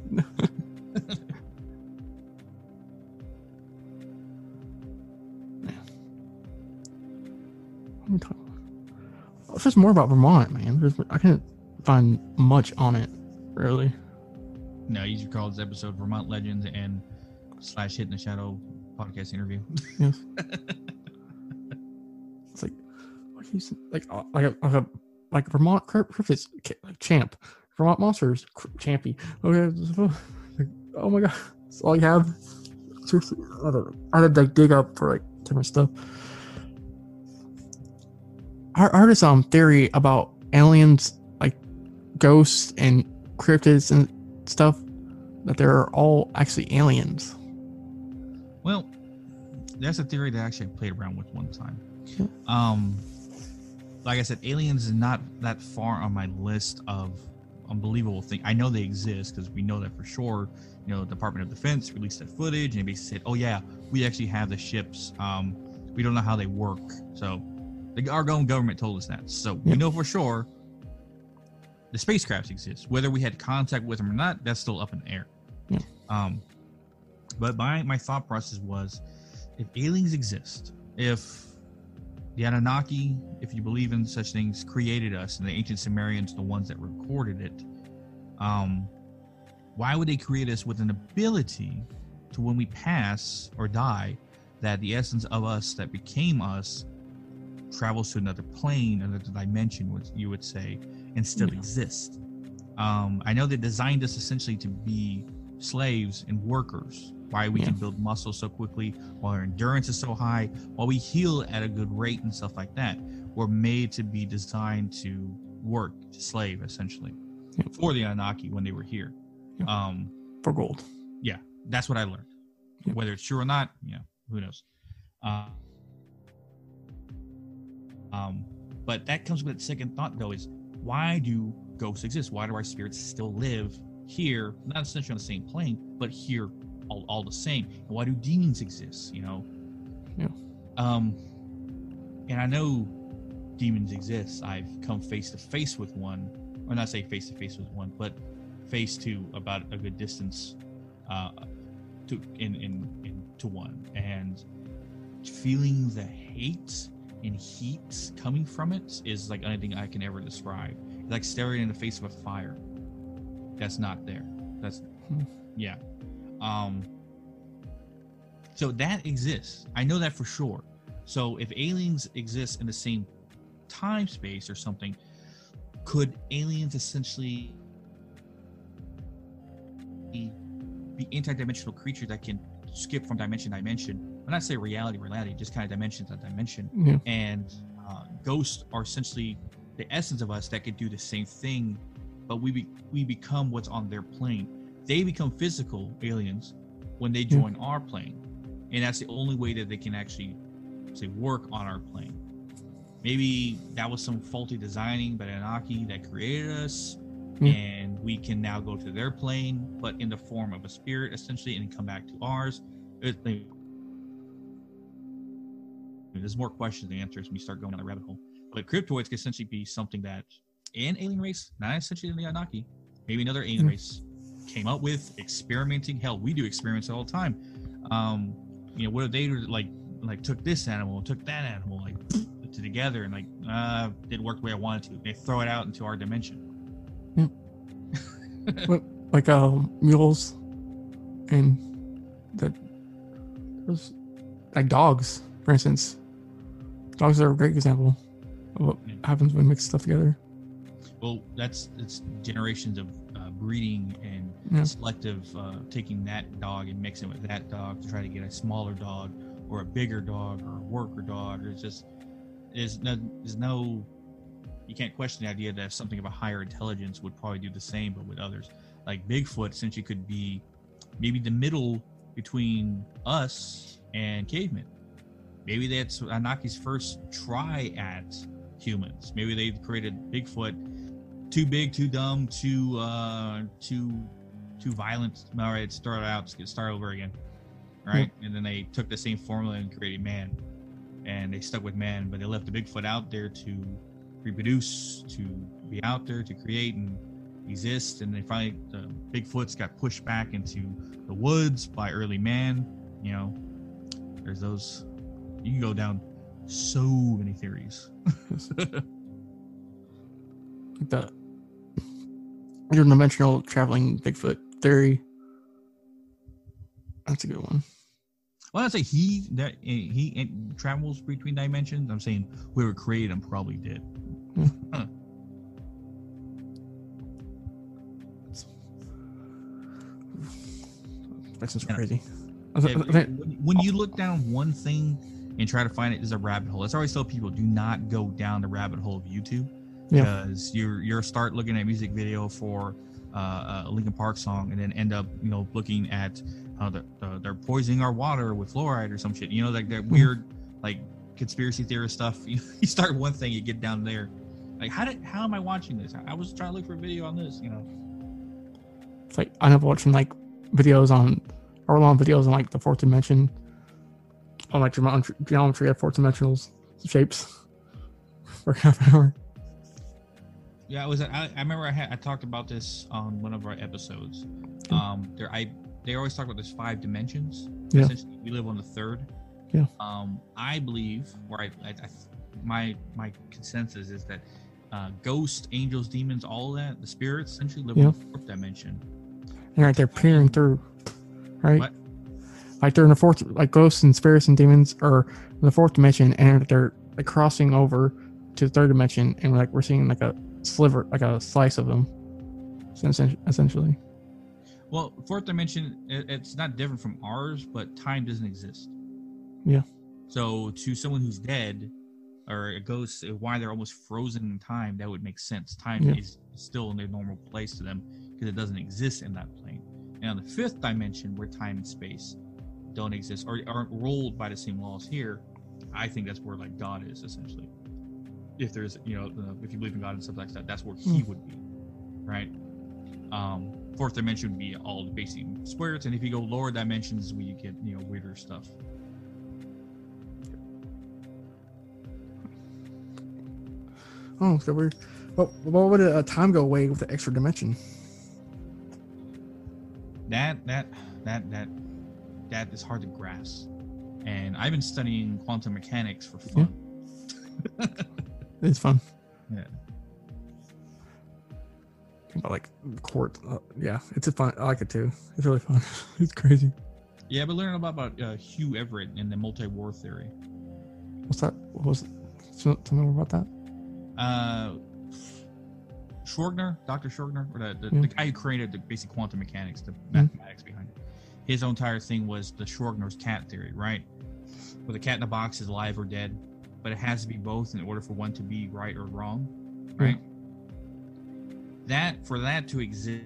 It's just more about Vermont, man. I couldn't find much on it, really. No, you should call this episode Vermont Legends and / Hit in the Shadow podcast interview. Yes. It's like Vermont Cryptids champ, Vermont Monsters champy. Okay, oh my god, that's all you have. Seriously, I don't know. I had to like dig up for like different stuff. I heard this theory about aliens, like ghosts and cryptids and stuff, that they're all actually aliens. Well, that's a theory that actually I played around with one time. Yeah. Like I said, aliens is not that far on my list of unbelievable things. I know they exist because we know that for sure. You know, the Department of Defense released that footage and they basically said, "Oh yeah, we actually have the ships. We don't know how they work." So our own government told us that. So we know for sure the spacecrafts exist. Whether we had contact with them or not, that's still up in the air. Yeah. But my thought process was, if aliens exist, if the Anunnaki, if you believe in such things, created us, and the ancient Sumerians, the ones that recorded it, why would they create us with an ability to, when we pass or die, that the essence of us that became us travels to another plane, another dimension, you would say, and still exist? I know they designed us essentially to be slaves and workers. Why we can build muscle so quickly, while our endurance is so high, while we heal at a good rate and stuff like that. We're made to be designed to work, to slave, essentially, for the Anunnaki when they were here. For gold. Yeah, that's what I learned. Whether it's true or not, who knows? But that comes with a second thought, though, is why do ghosts exist? Why do our spirits still live here, not essentially on the same plane, but here all the same? And why do demons exist? And I know demons exist. I've come face to face with one, or not say face to face with one, but face to about a good distance to one, and feeling the hate and heat coming from it is like anything I can ever describe. It's like staring in the face of a fire that's not there. That's so that exists. I know that for sure. So if aliens exist in the same time space or something, could aliens essentially be interdimensional creatures that can skip from dimension to dimension? When I say reality, just kind of dimension to dimension. And ghosts are essentially the essence of us that could do the same thing, but we become what's on their plane. They become physical aliens when they join our plane, and that's the only way that they can actually work on our plane. Maybe that was some faulty designing by the Anunnaki that created us, and we can now go to their plane, but in the form of a spirit, essentially, and come back to ours. There's more questions than answers when you start going down the rabbit hole. But cryptoids could essentially be something that an alien race, not essentially the Anunnaki, maybe another alien race, came up with, experimenting. Hell, we do experiments all the time. What if they like took this animal, took that animal, like together, and didn't work the way I wanted to. They throw it out into our dimension. Like mules, and there's like dogs, for instance. Dogs are a great example of what happens when we mix stuff together. Well, it's generations of breeding and selective taking that dog and mixing with that dog to try to get a smaller dog or a bigger dog or a worker dog. Or there's no you can't question the idea that something of a higher intelligence would probably do the same, but with others. Like Bigfoot essentially could be maybe the middle between us and cavemen. Maybe that's Anunnaki's first try at humans. Maybe they've created Bigfoot too big, too dumb, too violent. All right, start over again. All right, and then they took the same formula and created man, and they stuck with man, but they left the Bigfoot out there to reproduce, to be out there, to create and exist. And they finally, the Bigfoots got pushed back into the woods by early man. There's those. You can go down so many theories. The interdimensional traveling Bigfoot theory. That's a good one. Well, I say he travels between dimensions. I'm saying whoever created him probably did. Huh. That's just crazy. When you look down one thing and try to find it, is a rabbit hole. That's why I always tell people, do not go down the rabbit hole of YouTube, because you're start looking at a music video for a Linkin Park song and then end up looking at how they're poisoning our water with fluoride or some shit. Like that weird like conspiracy theorist stuff. You start one thing, you get down there. Like how am I watching this? I was trying to look for a video on this. It's like I never watching like videos on hour-long videos on like the fourth dimension, on like geometry of fourth dimensional shapes for half an hour. Yeah, I remember I talked about this on one of our episodes. They always talk about there's 5 dimensions. Yeah. Essentially, we live on the third. Yeah. I believe, or my consensus is that ghosts, angels, demons, all of that, the spirits essentially live on the fourth dimension. And right, they're peering through, right? What? Like they're in the fourth, like ghosts and spirits and demons are in the fourth dimension, and they're like crossing over to the third dimension, and we're seeing like a sliver, like a slice of them, essentially. Well, fourth dimension, it's not different from ours, but time doesn't exist. Yeah. So to someone who's dead or a ghost, why they're almost frozen in time, that would make sense. Time is still in their normal place to them because it doesn't exist in that plane. And on the fifth dimension, where time and space don't exist or aren't ruled by the same laws here, I think that's where like God is essentially. If there's, if you believe in God and stuff like that, that's where he would be, right? Fourth dimension would be all the basic spirits, and if you go lower dimensions, where you get weirder stuff. Oh, so weird. What would a time go away with the extra dimension? That is hard to grasp, and I've been studying quantum mechanics for fun. Yeah. It's fun. Yeah. About like court, it's fun. I like it too. It's really fun. It's crazy. Yeah, but learning about Hugh Everett and the multi-war theory. What's that? Tell me more about that. Schrodinger, Dr. Schrodinger, or the guy who created the basic quantum mechanics, the mathematics behind it. His entire thing was the Schrodinger's cat theory, right? Where the cat in the box is alive or dead, but it has to be both in order for one to be right or wrong, right? For that to exist,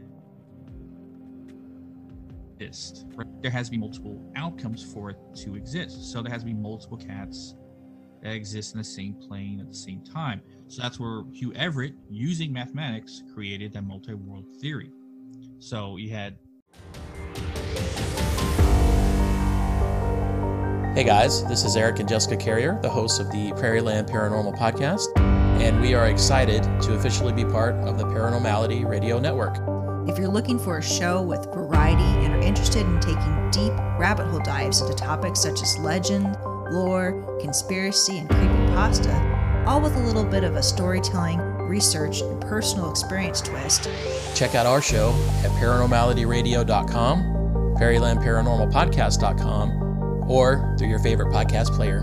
there has to be multiple outcomes for it to exist. So there has to be multiple cats that exist in the same plane at the same time. So that's where Hugh Everett, using mathematics, created that multi-world theory. So you had Hey guys, this is Eric and Jessica Carrier, the hosts of the Prairie Land Paranormal Podcast, and we are excited to officially be part of the Paranormality Radio Network. If you're looking for a show with variety and are interested in taking deep rabbit hole dives into topics such as legend, lore, conspiracy, and creepypasta, all with a little bit of a storytelling, research, and personal experience twist, check out our show at paranormalityradio.com, prairielandparanormalpodcast.com, or through your favorite podcast player.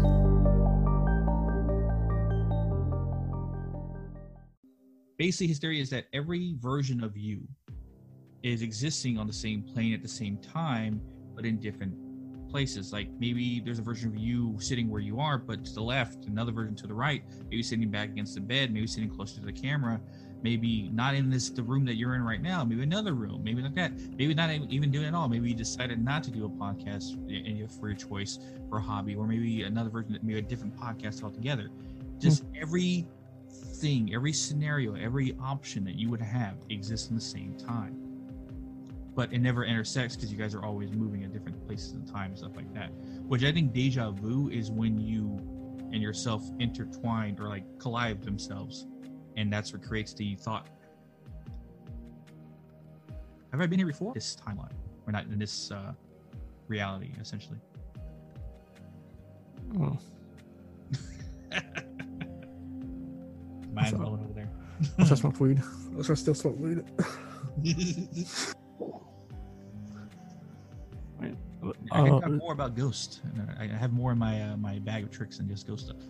Basic hysteria is that every version of you is existing on the same plane at the same time, but in different places. Like maybe there's a version of you sitting where you are, but to the left, another version to the right, maybe sitting back against the bed, maybe sitting closer to the camera, maybe not in the room that you're in right now, maybe another room, maybe like that, maybe not even doing it all. Maybe you decided not to do a podcast for your choice for a hobby, or maybe another version, maybe a different podcast altogether. Just every thing, every scenario, every option that you would have exists in the same time, but it never intersects because you guys are always moving at different places in time and stuff like that. Which I think deja vu is when you and yourself intertwine or like collide with themselves, and that's what creates the thought. Have I been here before? This timeline, or not in this reality, essentially. Oh. Mind blowing over there. Let's try smoke weed. Let's try still smoke weed. I can talk more about ghosts. I have more in my my bag of tricks than just ghost stuff.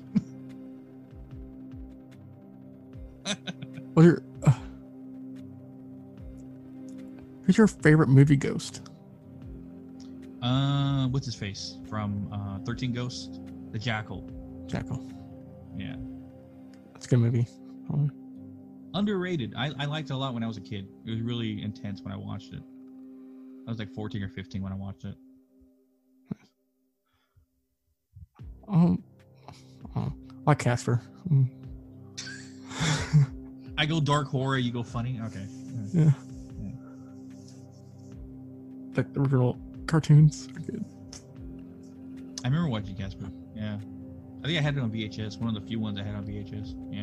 Who's your favorite movie ghost? What's his face from 13 Ghosts? The Jackal. Jackal. Yeah, That's a good movie. underrated. I liked it a lot when I was a kid. It was really intense when I watched it. I was like 14 or 15 when I watched it. I like Casper. I go dark horror, you go funny. Okay. Yeah. Like the original cartoons are good. I remember watching Casper. Yeah. I think I had it on VHS. One of the few ones I had on VHS. Yeah.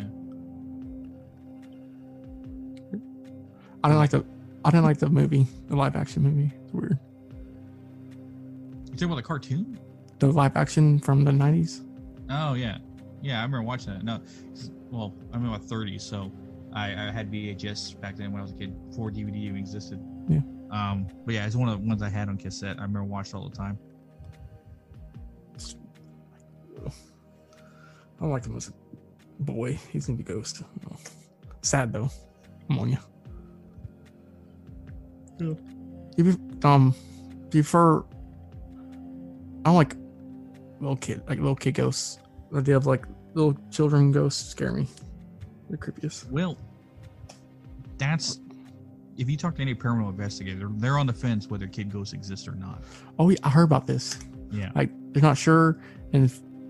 I didn't like the movie, the live action movie. It's weird. You talking about the cartoon? The live action from the 90s. Oh yeah. Yeah, I remember watching that. No, well, I'm in my 30s, so I had VHS back then when I was a kid before DVD even existed. Yeah. But yeah, it's one of the ones I had on cassette. I remember watching all the time. I don't like him as a boy. He's gonna be ghost. Sad though. I'm on you. You prefer? I don't like little kid ghosts. The idea of like little children ghosts scare me. They're creepiest. Well, that's if you talk to any paranormal investigator, they're on the fence whether kid ghosts exist or not. Oh yeah, I heard about this. Yeah. Like they're not sure, and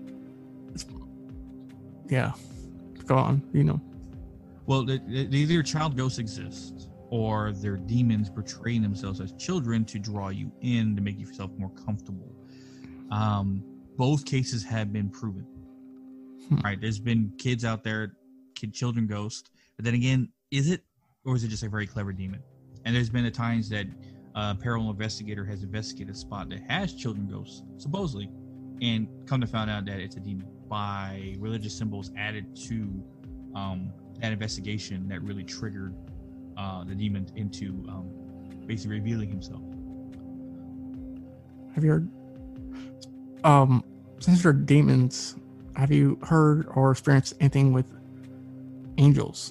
yeah. Go on, you know. Well, either child ghosts exist or they're demons portraying themselves as children to draw you in to make you feel more comfortable. Both cases have been proven. Right? There's been kids out there, children ghost, but then again, is it, or is it just a very clever demon? And there's been at times that a paranormal investigator has investigated a spot that has children ghosts, supposedly, and come to find out that it's a demon by religious symbols added to that investigation that really triggered the demon into basically revealing himself. Have you heard? Since you're demons, have you heard or experienced anything with angels?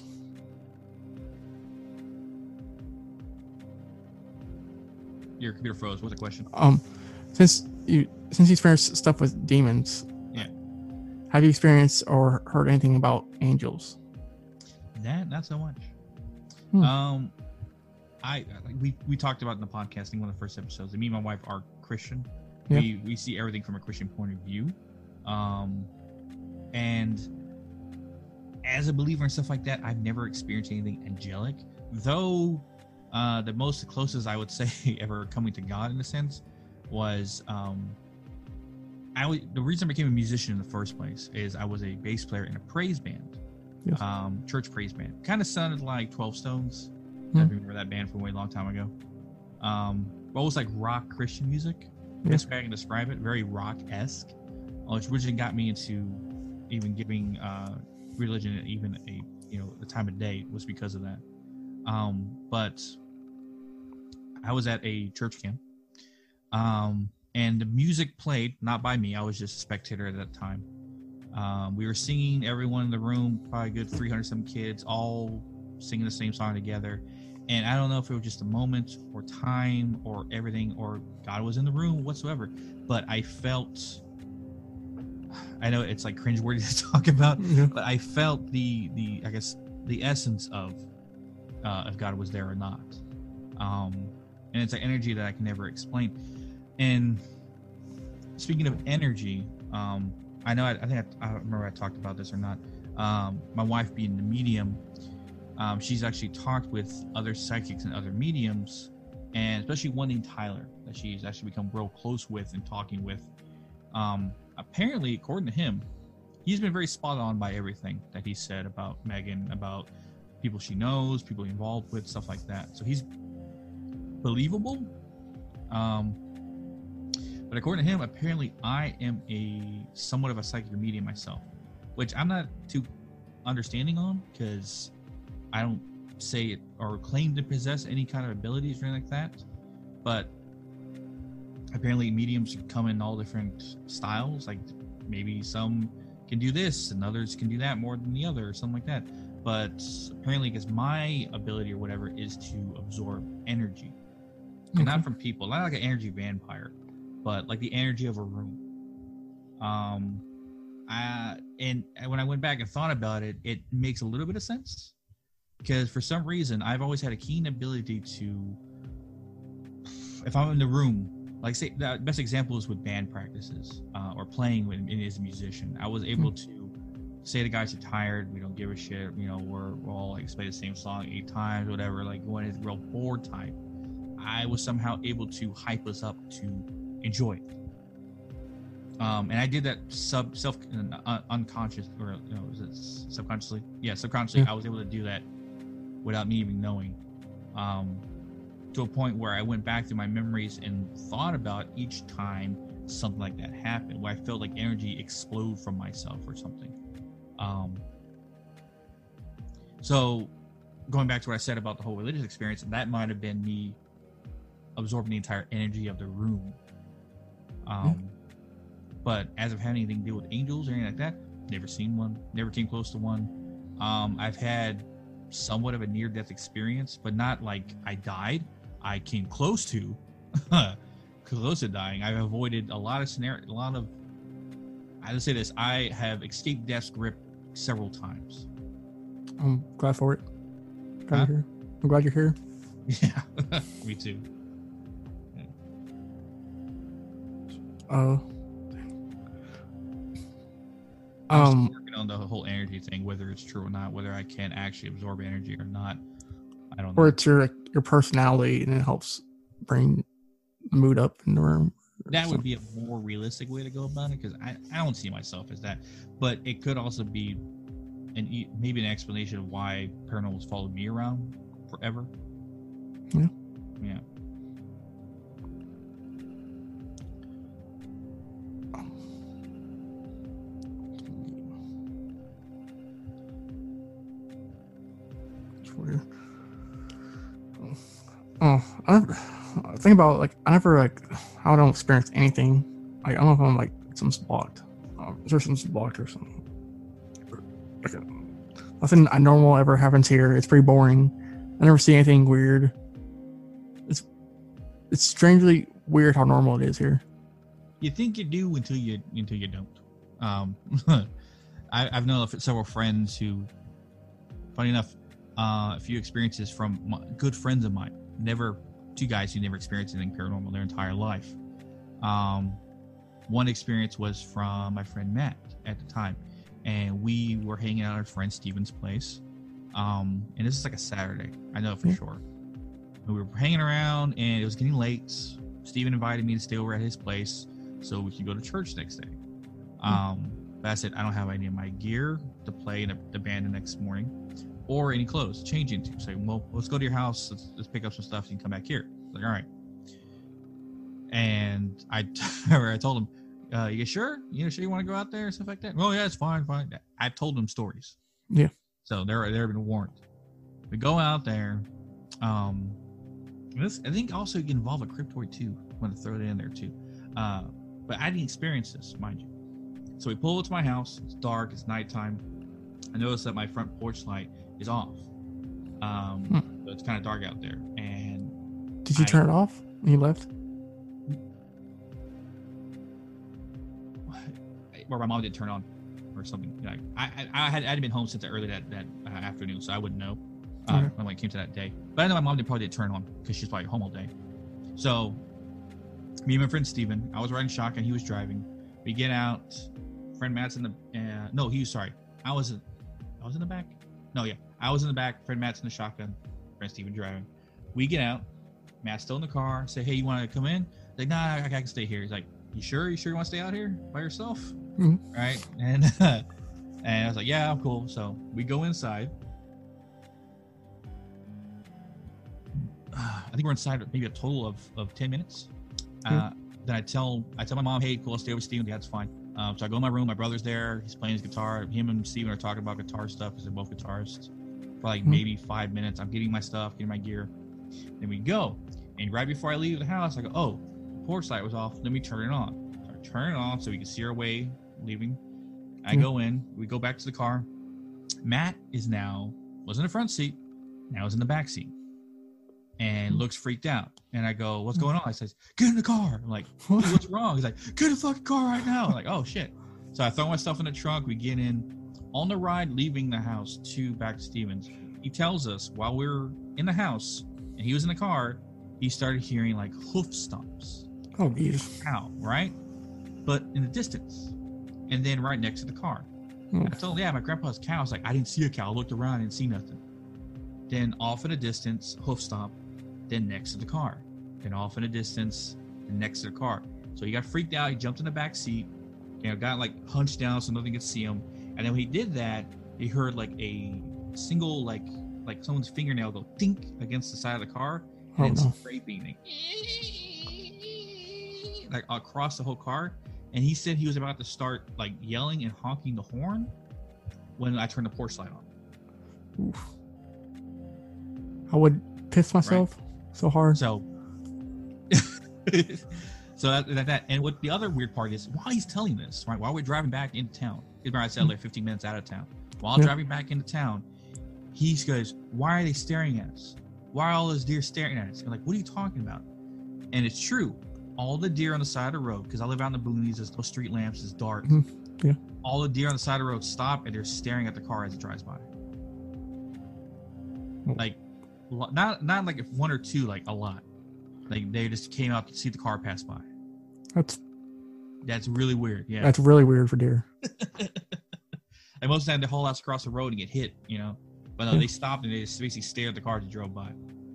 Your computer froze. What's the question? Since you experienced stuff with demons, Yeah. have you experienced or heard anything about angels? That not so much. We talked about in the podcast in one of the first episodes. Me and my wife are Christian. Yeah. We see everything from a Christian point of view. And as a believer and stuff like that, I've never experienced anything angelic. Though the closest I would say ever coming to God in a sense was the reason I became a musician in the first place is I was a bass player in a praise band, Yes. church praise band. Kind of sounded like 12 Stones. Hmm. I remember that band from a way long time ago. But it was like rock Christian music. Yeah. Best way I can describe it, very rock-esque, which originally got me into even giving religion even the time of day was because of that. But I was at a church camp, and the music played not by me. I was just a spectator at that time. We were singing, everyone in the room, probably a good 300 some kids, all singing the same song together. And I don't know if it was just a moment or time or everything or God was in the room whatsoever, but I felt, I know it's like cringeworthy to talk about, but I felt the I guess the essence of if God was there or not. And it's an energy that I can never explain. And speaking of energy, I know I think I don't remember if I talked about this or not. My wife being the medium, she's actually talked with other psychics and other mediums, and especially one named Tyler that she's actually become real close with and talking with. Apparently, according to him, he's been very spot on by everything that he said about Megan, about people she knows, people involved with, stuff like that. So he's believable. But according to him, apparently I am somewhat of a psychic medium myself, which I'm not too understanding on because I don't say it or claim to possess any kind of abilities or anything like that. But apparently mediums come in all different styles. Like maybe some can do this and others can do that more than the other or something like that. But apparently, because my ability or whatever is to absorb energy, and not from people, not like an energy vampire, but like the energy of a room. And when I went back and thought about it, it makes a little bit of sense. Because for some reason, I've always had a keen ability to, if I'm in the room, like say the best example is with band practices or playing as a musician. I was able to say the guys are tired, we don't give a shit, we're all like play the same song 8 times, whatever. Like when it's real bored time, I was somehow able to hype us up to enjoy it. And I did that unconscious, or is it subconsciously? Yeah, subconsciously. I was able to do that without me even knowing, to a point where I went back through my memories and thought about each time something like that happened, where I felt like energy explode from myself or something. So going back to what I said about the whole religious experience, that might have been me absorbing the entire energy of the room. But as of having anything to do with angels or anything like that, never seen one, never came close to one. I've had somewhat of a near-death experience, but not like I died. I came close to dying. I've avoided a lot of I would say this, I have escaped death's grip several times. I'm glad for it. Glad you're here. I'm glad you're here. Yeah, me too. I'm still working on the whole energy thing, whether it's true or not, whether I can actually absorb energy or not. I don't know. Or it's your personality and it helps bring the mood up in the room. That would be a more realistic way to go about it, because I don't see myself as that. But it could also be maybe an explanation of why paranormal's followed me around forever. Yeah. Yeah. I think about I don't experience anything. I don't know if I'm something's blocked. Is there something blocked or something? Nothing normal ever happens here. It's pretty boring. I never see anything weird. It's strangely weird how normal it is here. You think you do until you don't. I've known several friends who, funny enough, a few experiences from good friends of mine. Two guys who never experienced anything paranormal their entire life. One experience was from my friend Matt at the time, and we were hanging out at our friend Steven's place. And this is like a Saturday, I know for sure. And we were hanging around, and it was getting late. Steven invited me to stay over at his place. so we can go to church next day. But I said, I don't have any of my gear to play in the band the next morning or any clothes to change into. So, well, let's go to your house. Let's pick up some stuff. You can come back here. Like, all right. And I told him, you sure? Sure you want to go out there and stuff like that? Oh, yeah, it's fine. I told them stories. Yeah. So they've been warned. We go out there. I think also you can involve a cryptoid too. I want to throw it in there too. But I didn't experience this, mind you. So we pull up to my house. It's dark. It's nighttime. I noticed that my front porch light is off. So it's kind of dark out there. And did you turn it off when you left? Where my mom didn't turn on or something. Like I hadn't been home since early that afternoon, so I wouldn't know when it came to that day. But I know my mom probably didn't turn on because she's probably home all day. So me and my friend Steven, I was riding shotgun, he was driving. We get out. Friend Matt's in the I was in the back. No, yeah, I was in the back. Friend Matt's in the shotgun. Friend Steven driving. We get out. Matt's still in the car. Say, hey, you want to come in? Like, nah, I can stay here. He's like, you sure you want to stay out here by yourself? Mm-hmm. Right? And I was like, yeah, I'm cool. So we go inside. I think we're inside maybe a total of 10 minutes. Then I tell my mom, hey, cool, I'll stay with Steven. Yeah, that's fine. So I go in my room. My brother's there. He's playing his guitar. Him and Steven are talking about guitar stuff because they're both guitarists. For like maybe 5 minutes. I'm getting my stuff, getting my gear. Then we go. And right before I leave the house, I go, oh, the porch light was off. Let me turn it on. So I turn it on so we can see our way leaving. I go in. We go back to the car. Matt was in the front seat. Now he's in the back seat. And looks freaked out. And I go, what's going on? I says, get in the car. I'm like, what's wrong? He's like, get in the fucking car right now. I'm like, oh shit. So I throw my stuff in the trunk. We get in. On the ride leaving the house back to Stevens, he tells us while we're in the house and he was in the car, he started hearing like hoof stomps. Oh, geez. Cow, right? But in the distance. And then right next to the car. I told him, yeah, my grandpa's cow. I was like, I didn't see a cow. I looked around, I didn't see nothing. Then off in the distance, hoof stomp. Then next to the car. Then off in the distance, and next to the car. So he got freaked out. He jumped in the back seat. Got like hunched down so nothing could see him. And then when he did that, he heard like a single like someone's fingernail go dink against the side of the car, and then scraping like across the whole car. And he said he was about to start like yelling and honking the horn when I turned the porch light on. Oof. I would piss myself so hard. So that and what the other weird part is, while he's telling this, right, while we're driving back into town, remember I said like 15 minutes out of town, while driving back into town, he goes, why are they staring at us? Why are all those deer staring at us? I'm like, what are you talking about? And it's true. All the deer on the side of the road, because I live out in the boonies, there's no street lamps, it's dark. Yeah. All the deer on the side of the road stop and they're staring at the car as it drives by. Like, not like if one or two, like a lot. Like they just came out to see the car pass by. That's really weird. Yeah, that's really weird for deer. And most of the time they haul out across the road and get hit, But no, they stopped and they just basically stared at the car as it drove by.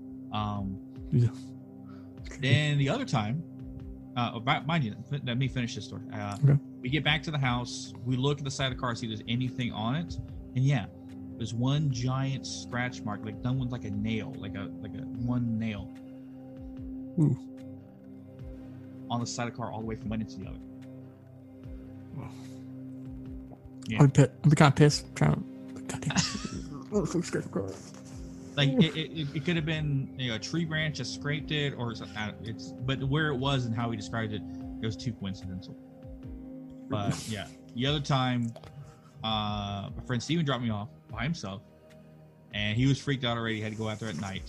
Then the other time, mind you, let me finish this story. Okay. We get back to the house. We look at the side of the car, see if there's anything on it, and yeah, there's one giant scratch mark, like done with like a nail, like a one nail. Ooh. On the side of the car, all the way from one end to the other. Yeah. I'd be kind of pissed. Like it could have been a tree branch that scraped it, or but where it was and how he described it was too coincidental. But yeah, the other time, my friend Steven dropped me off by himself, and he was freaked out already. He had to go out there at night.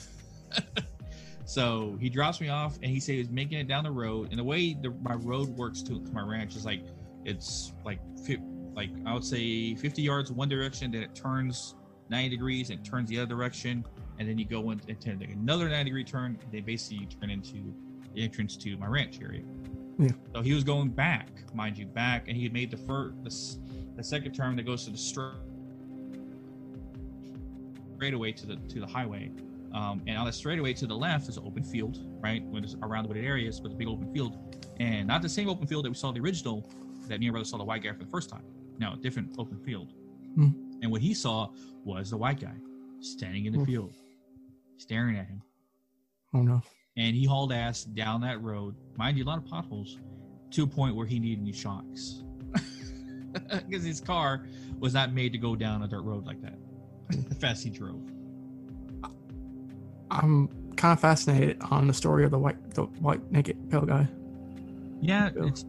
So he drops me off, and he said he was making it down the road. And the way my road works to my ranch is like, it's like I would say 50 yards one direction, then it turns 90 degrees and turns the other direction, and then you go into like another 90-degree turn, and then basically you turn into the entrance to my ranch area. Yeah. So he was going back, mind you, and he had made the second turn that goes to the straightaway to the highway. And on the straightaway to the left is an open field, right? When it's around the wooded areas, but it's a big open field, and not the same open field that we saw in the original that me and brother saw the white guy for the first time. No, a different open field. And what he saw was the white guy standing in the field, staring at him. Oh no! And he hauled ass down that road, mind you, a lot of potholes, to a point where he needed new shocks because his car was not made to go down a dirt road like that. The fast he drove. I'm kind of fascinated on the story of the white naked pale guy. Yeah, it's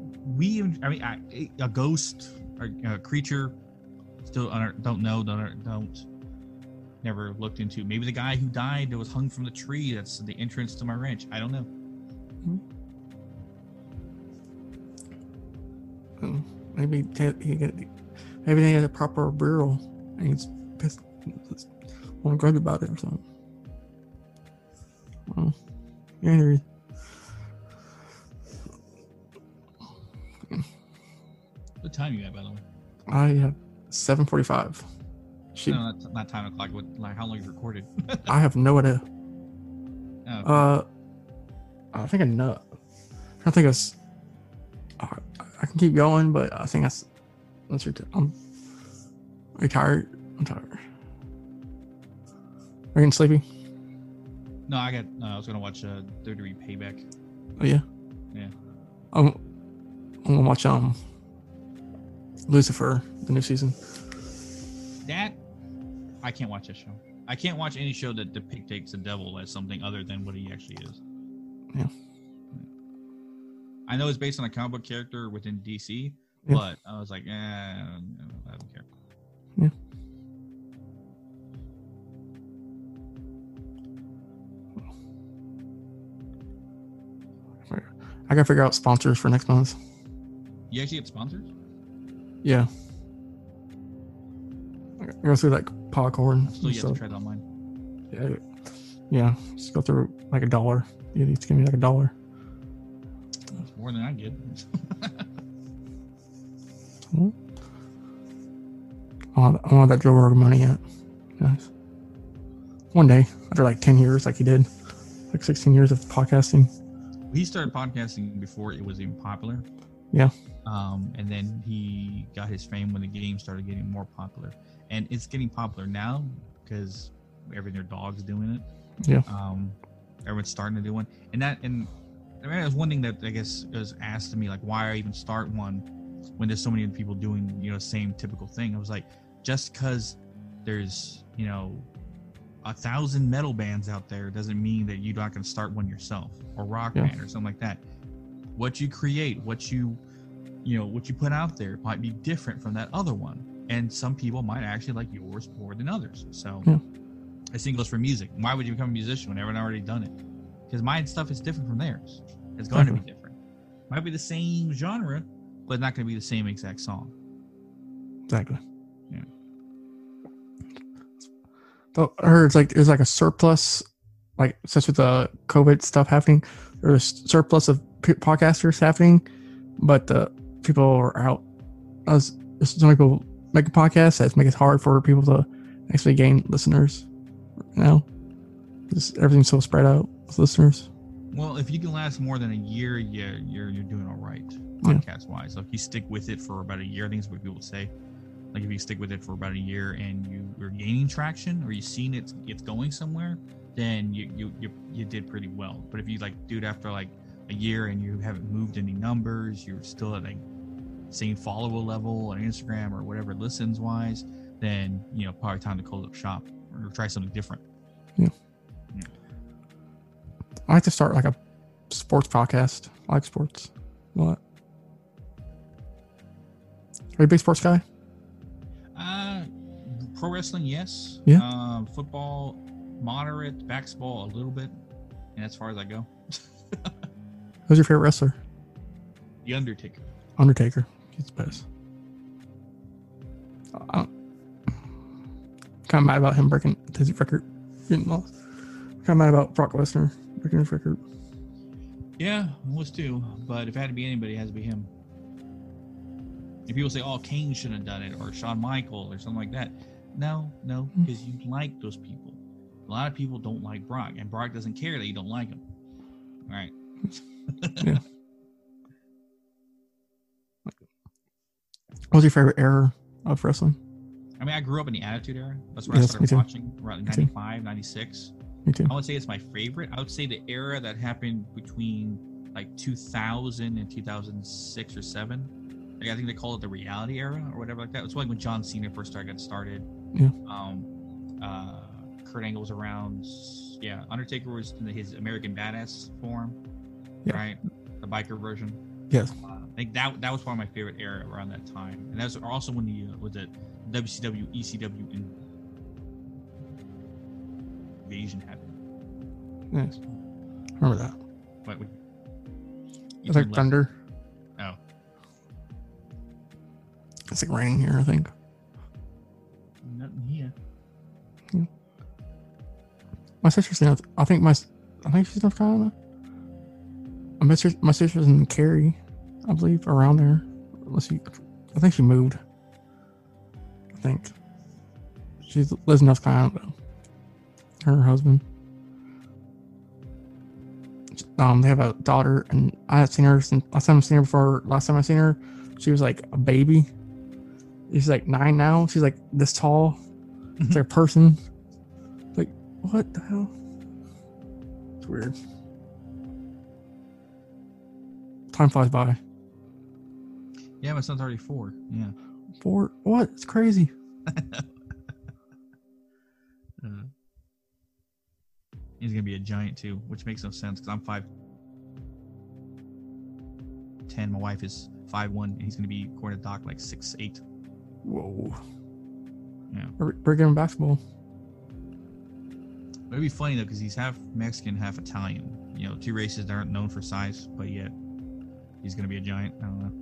a ghost or a creature. Still don't know. Never looked into. Maybe the guy who died that was hung from the tree. That's the entrance to my ranch. I don't know. Maybe they had a proper burial and he's pissed. Want to grab about it or something. Well, yeah. What time you at, by the way? I have 7:45. No, not time o'clock. Like how long you recorded? I have no idea. Oh, I think I'm not. I think it's. I can keep going, but I think that's. I'm tired. I'm tired. Are you getting sleepy? No, I was gonna watch Third Degree Payback. Oh yeah. Yeah. I'm gonna watch Lucifer, the new season. That I can't watch that show. I can't watch any show that depicts the devil as something other than what he actually is. Yeah. I know it's based on a comic book character within DC, Yeah. but I was like, I don't care. Yeah. I gotta figure out sponsors for next month. You actually get sponsors? Yeah. I go through like Podcorn. Still, you have to try it online. Yeah. Yeah. Just go through like $1. You need to give me like $1. That's more than I get. I want that Joe Rogan money yet. Yes. One day, after like 10 years, like he did, like 16 years of podcasting. He started podcasting before it was even popular. Yeah. And then he got his fame when the game started getting more popular. And it's getting popular now because their dog's doing it. Yeah. Everyone's starting to do one. And I mean, that was one thing that I guess was asked to me, like, why I even start one when there's so many people doing, same typical thing. I was like, just because there's, 1,000 metal bands out there doesn't mean that you're not going to start one yourself, or rock band or something like that. What you create, what you put out there might be different from that other one. And some people might actually like yours more than others. So I think it goes for music. Why would you become a musician when everyone already done it? Because my stuff is different from theirs. It's going to be different. Might be the same genre, but not going to be the same exact song. Exactly. Yeah. But I heard there's like a surplus, like such with the COVID stuff happening, there's a surplus of podcasters happening, but the people are out. There's so many people making podcasts that make it hard for people to actually gain listeners now. Everything's so spread out with listeners. Well, if you can last more than a year, you're doing all right, podcast wise. So if you stick with it for about a year, I think is what people would say. Like if you stick with it for about a year and you're gaining traction, or you've seen it's going somewhere, then you did pretty well. But if you do it after like a year and you haven't moved any numbers, you're still at like same follower level on Instagram or whatever listens wise, then probably time to close up shop or try something different. Yeah. I like to start like a sports podcast. I like sports. What? Are you a big sports guy? Pro wrestling, yes. Yeah. Football, moderate. Basketball, a little bit. And as far as I go. Who's your favorite wrestler? The Undertaker. Undertaker. He's the best. I'm kind of mad about him breaking his record. Getting lost. Kind of mad about Brock Lesnar breaking his record. Yeah, I was too. But if it had to be anybody, it has to be him. If people say, "Oh, Kane shouldn't have done it," or Shawn Michaels, or something like that, no, because you like those people. A lot of people don't like Brock, and Brock doesn't care that you don't like him. All right. Yeah. What was your favorite era of wrestling? I mean, I grew up in the Attitude Era. That's when I started watching, around 95, 96. Me too. I would say it's my favorite. I would say the era that happened between like 2000 and 2006 or 7. Like, I think they call it the reality era or whatever like that. It's like when John Cena first got started. Yeah. Kurt Angle was around. Yeah, Undertaker was in his American Badass form, Yeah. right? The biker version. Yes. I think that was one of my favorite era around that time, and that was also when the WCW, ECW invasion happened. Yes. Remember that. What? It's like thunder. Oh. It's like raining here, I think. Nothing here. Yeah. My sister's in. I think she's in North Carolina. My sister's in Cary, I believe, around there. I think she moved. I think she lives in North Carolina. Though. Her and her husband. They have a daughter, and I haven't seen her since last time I seen her, she was like a baby. She's like 9 now. She's like this tall. It's like a person. Like, what the hell? It's weird. Time flies by. Yeah, my son's already 4. Yeah. 4? What? It's crazy. He's gonna be a giant too, which makes no sense because I'm 5'10". My wife is 5'1", and he's gonna be, according to Doc, like 6'8". Whoa. Yeah. We're giving basketball. It'd be funny though because he's half Mexican, half Italian. You know, 2 races that aren't known for size, but yet he's gonna be a giant. I don't know.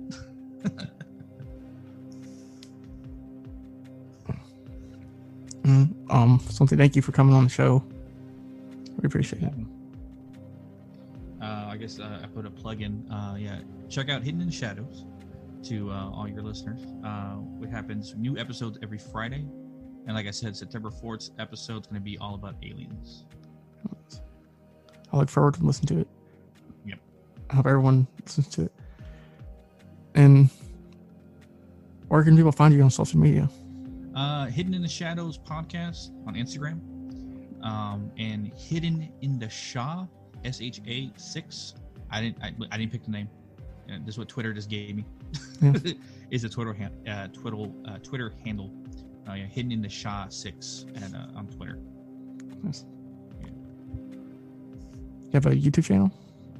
Something. Thank you for coming on the show. We appreciate it. I guess I put a plug in. Yeah, check out Hidden in the Shadows to all your listeners. What happens? New episodes every Friday, and like I said, September 4th episode is going to be all about aliens. I look forward to listening to it. Yep. I hope everyone listens to it. And where can people find you on social media? Hidden in the Shadows podcast on Instagram, and Hidden in the Shah, SHA 6. I didn't pick the name. This is what Twitter just gave me. Yeah. Is a Twitter handle. Yeah, Hidden in the Shah 6 on Twitter. Nice. Yeah. You have a YouTube channel?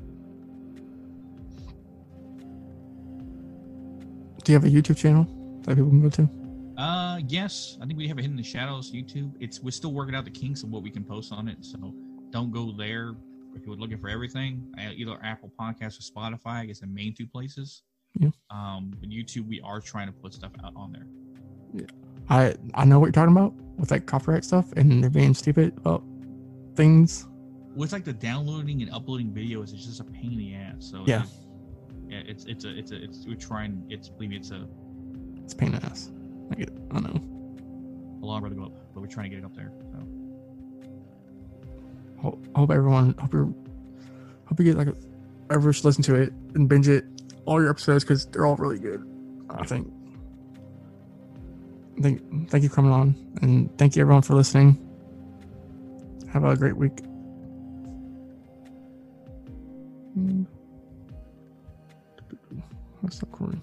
Do you have a YouTube channel that people can go to? Yes, I think we have a Hidden in the Shadows YouTube. We're still working out the kinks of what we can post on it, so don't go there if you're looking for everything. Either Apple Podcasts or Spotify, I guess the main 2 places. Yeah. But YouTube, we are trying to put stuff out on there. Yeah. I know what you're talking about with like copyright stuff and they're being stupid about things. Well, it's like the downloading and uploading videos is just a pain in the ass. So yeah, we're trying. It's a pain in the ass. I know. A long road to go up, but we're trying to get it up there. So. I hope you get like everyone should listen to it and binge it all your episodes because they're all really good. I think. Thank you for coming on, and thank you everyone for listening. Have a great week. That's so cool.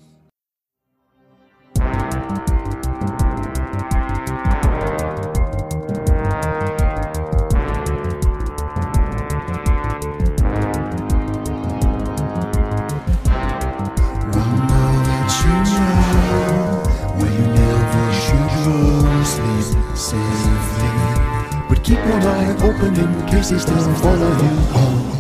Keep one eye open in case they still follow you home.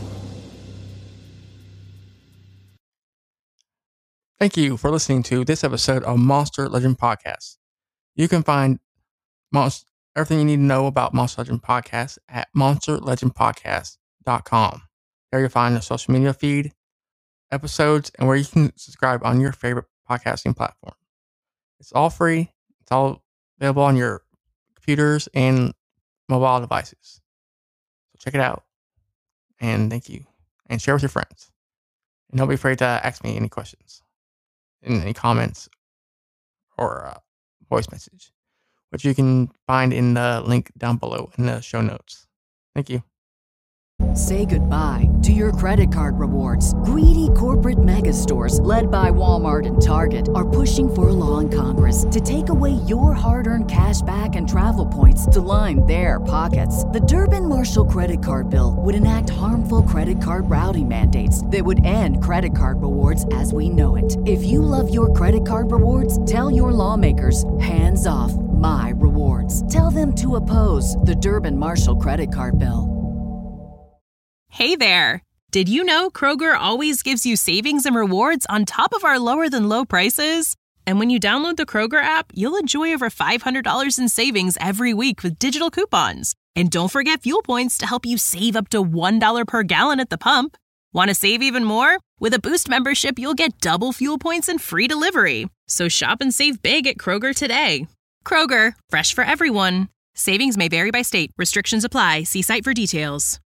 Thank you for listening to this episode of Monster Legend Podcast. You can find everything you need to know about Monster Legend Podcast at monsterlegendpodcast.com. There you'll find the social media feed, episodes, and where you can subscribe on your favorite podcasting platform. It's all free. It's all available on your computers and mobile devices. So check it out. And thank you. And share with your friends. And don't be afraid to ask me any questions, in any comments, or voice message, which you can find in the link down below in the show notes. Thank you. Say goodbye to your credit card rewards. Greedy corporate mega stores, led by Walmart and Target, are pushing for a law in Congress to take away your hard-earned cash back and travel points to line their pockets. The Durbin-Marshall credit card bill would enact harmful credit card routing mandates that would end credit card rewards as we know it. If you love your credit card rewards, tell your lawmakers, hands off my rewards. Tell them to oppose the Durbin-Marshall credit card bill. Hey there! Did you know Kroger always gives you savings and rewards on top of our lower-than-low prices? And when you download the Kroger app, you'll enjoy over $500 in savings every week with digital coupons. And don't forget fuel points to help you save up to $1 per gallon at the pump. Want to save even more? With a Boost membership, you'll get double fuel points and free delivery. So shop and save big at Kroger today. Kroger, fresh for everyone. Savings may vary by state. Restrictions apply. See site for details.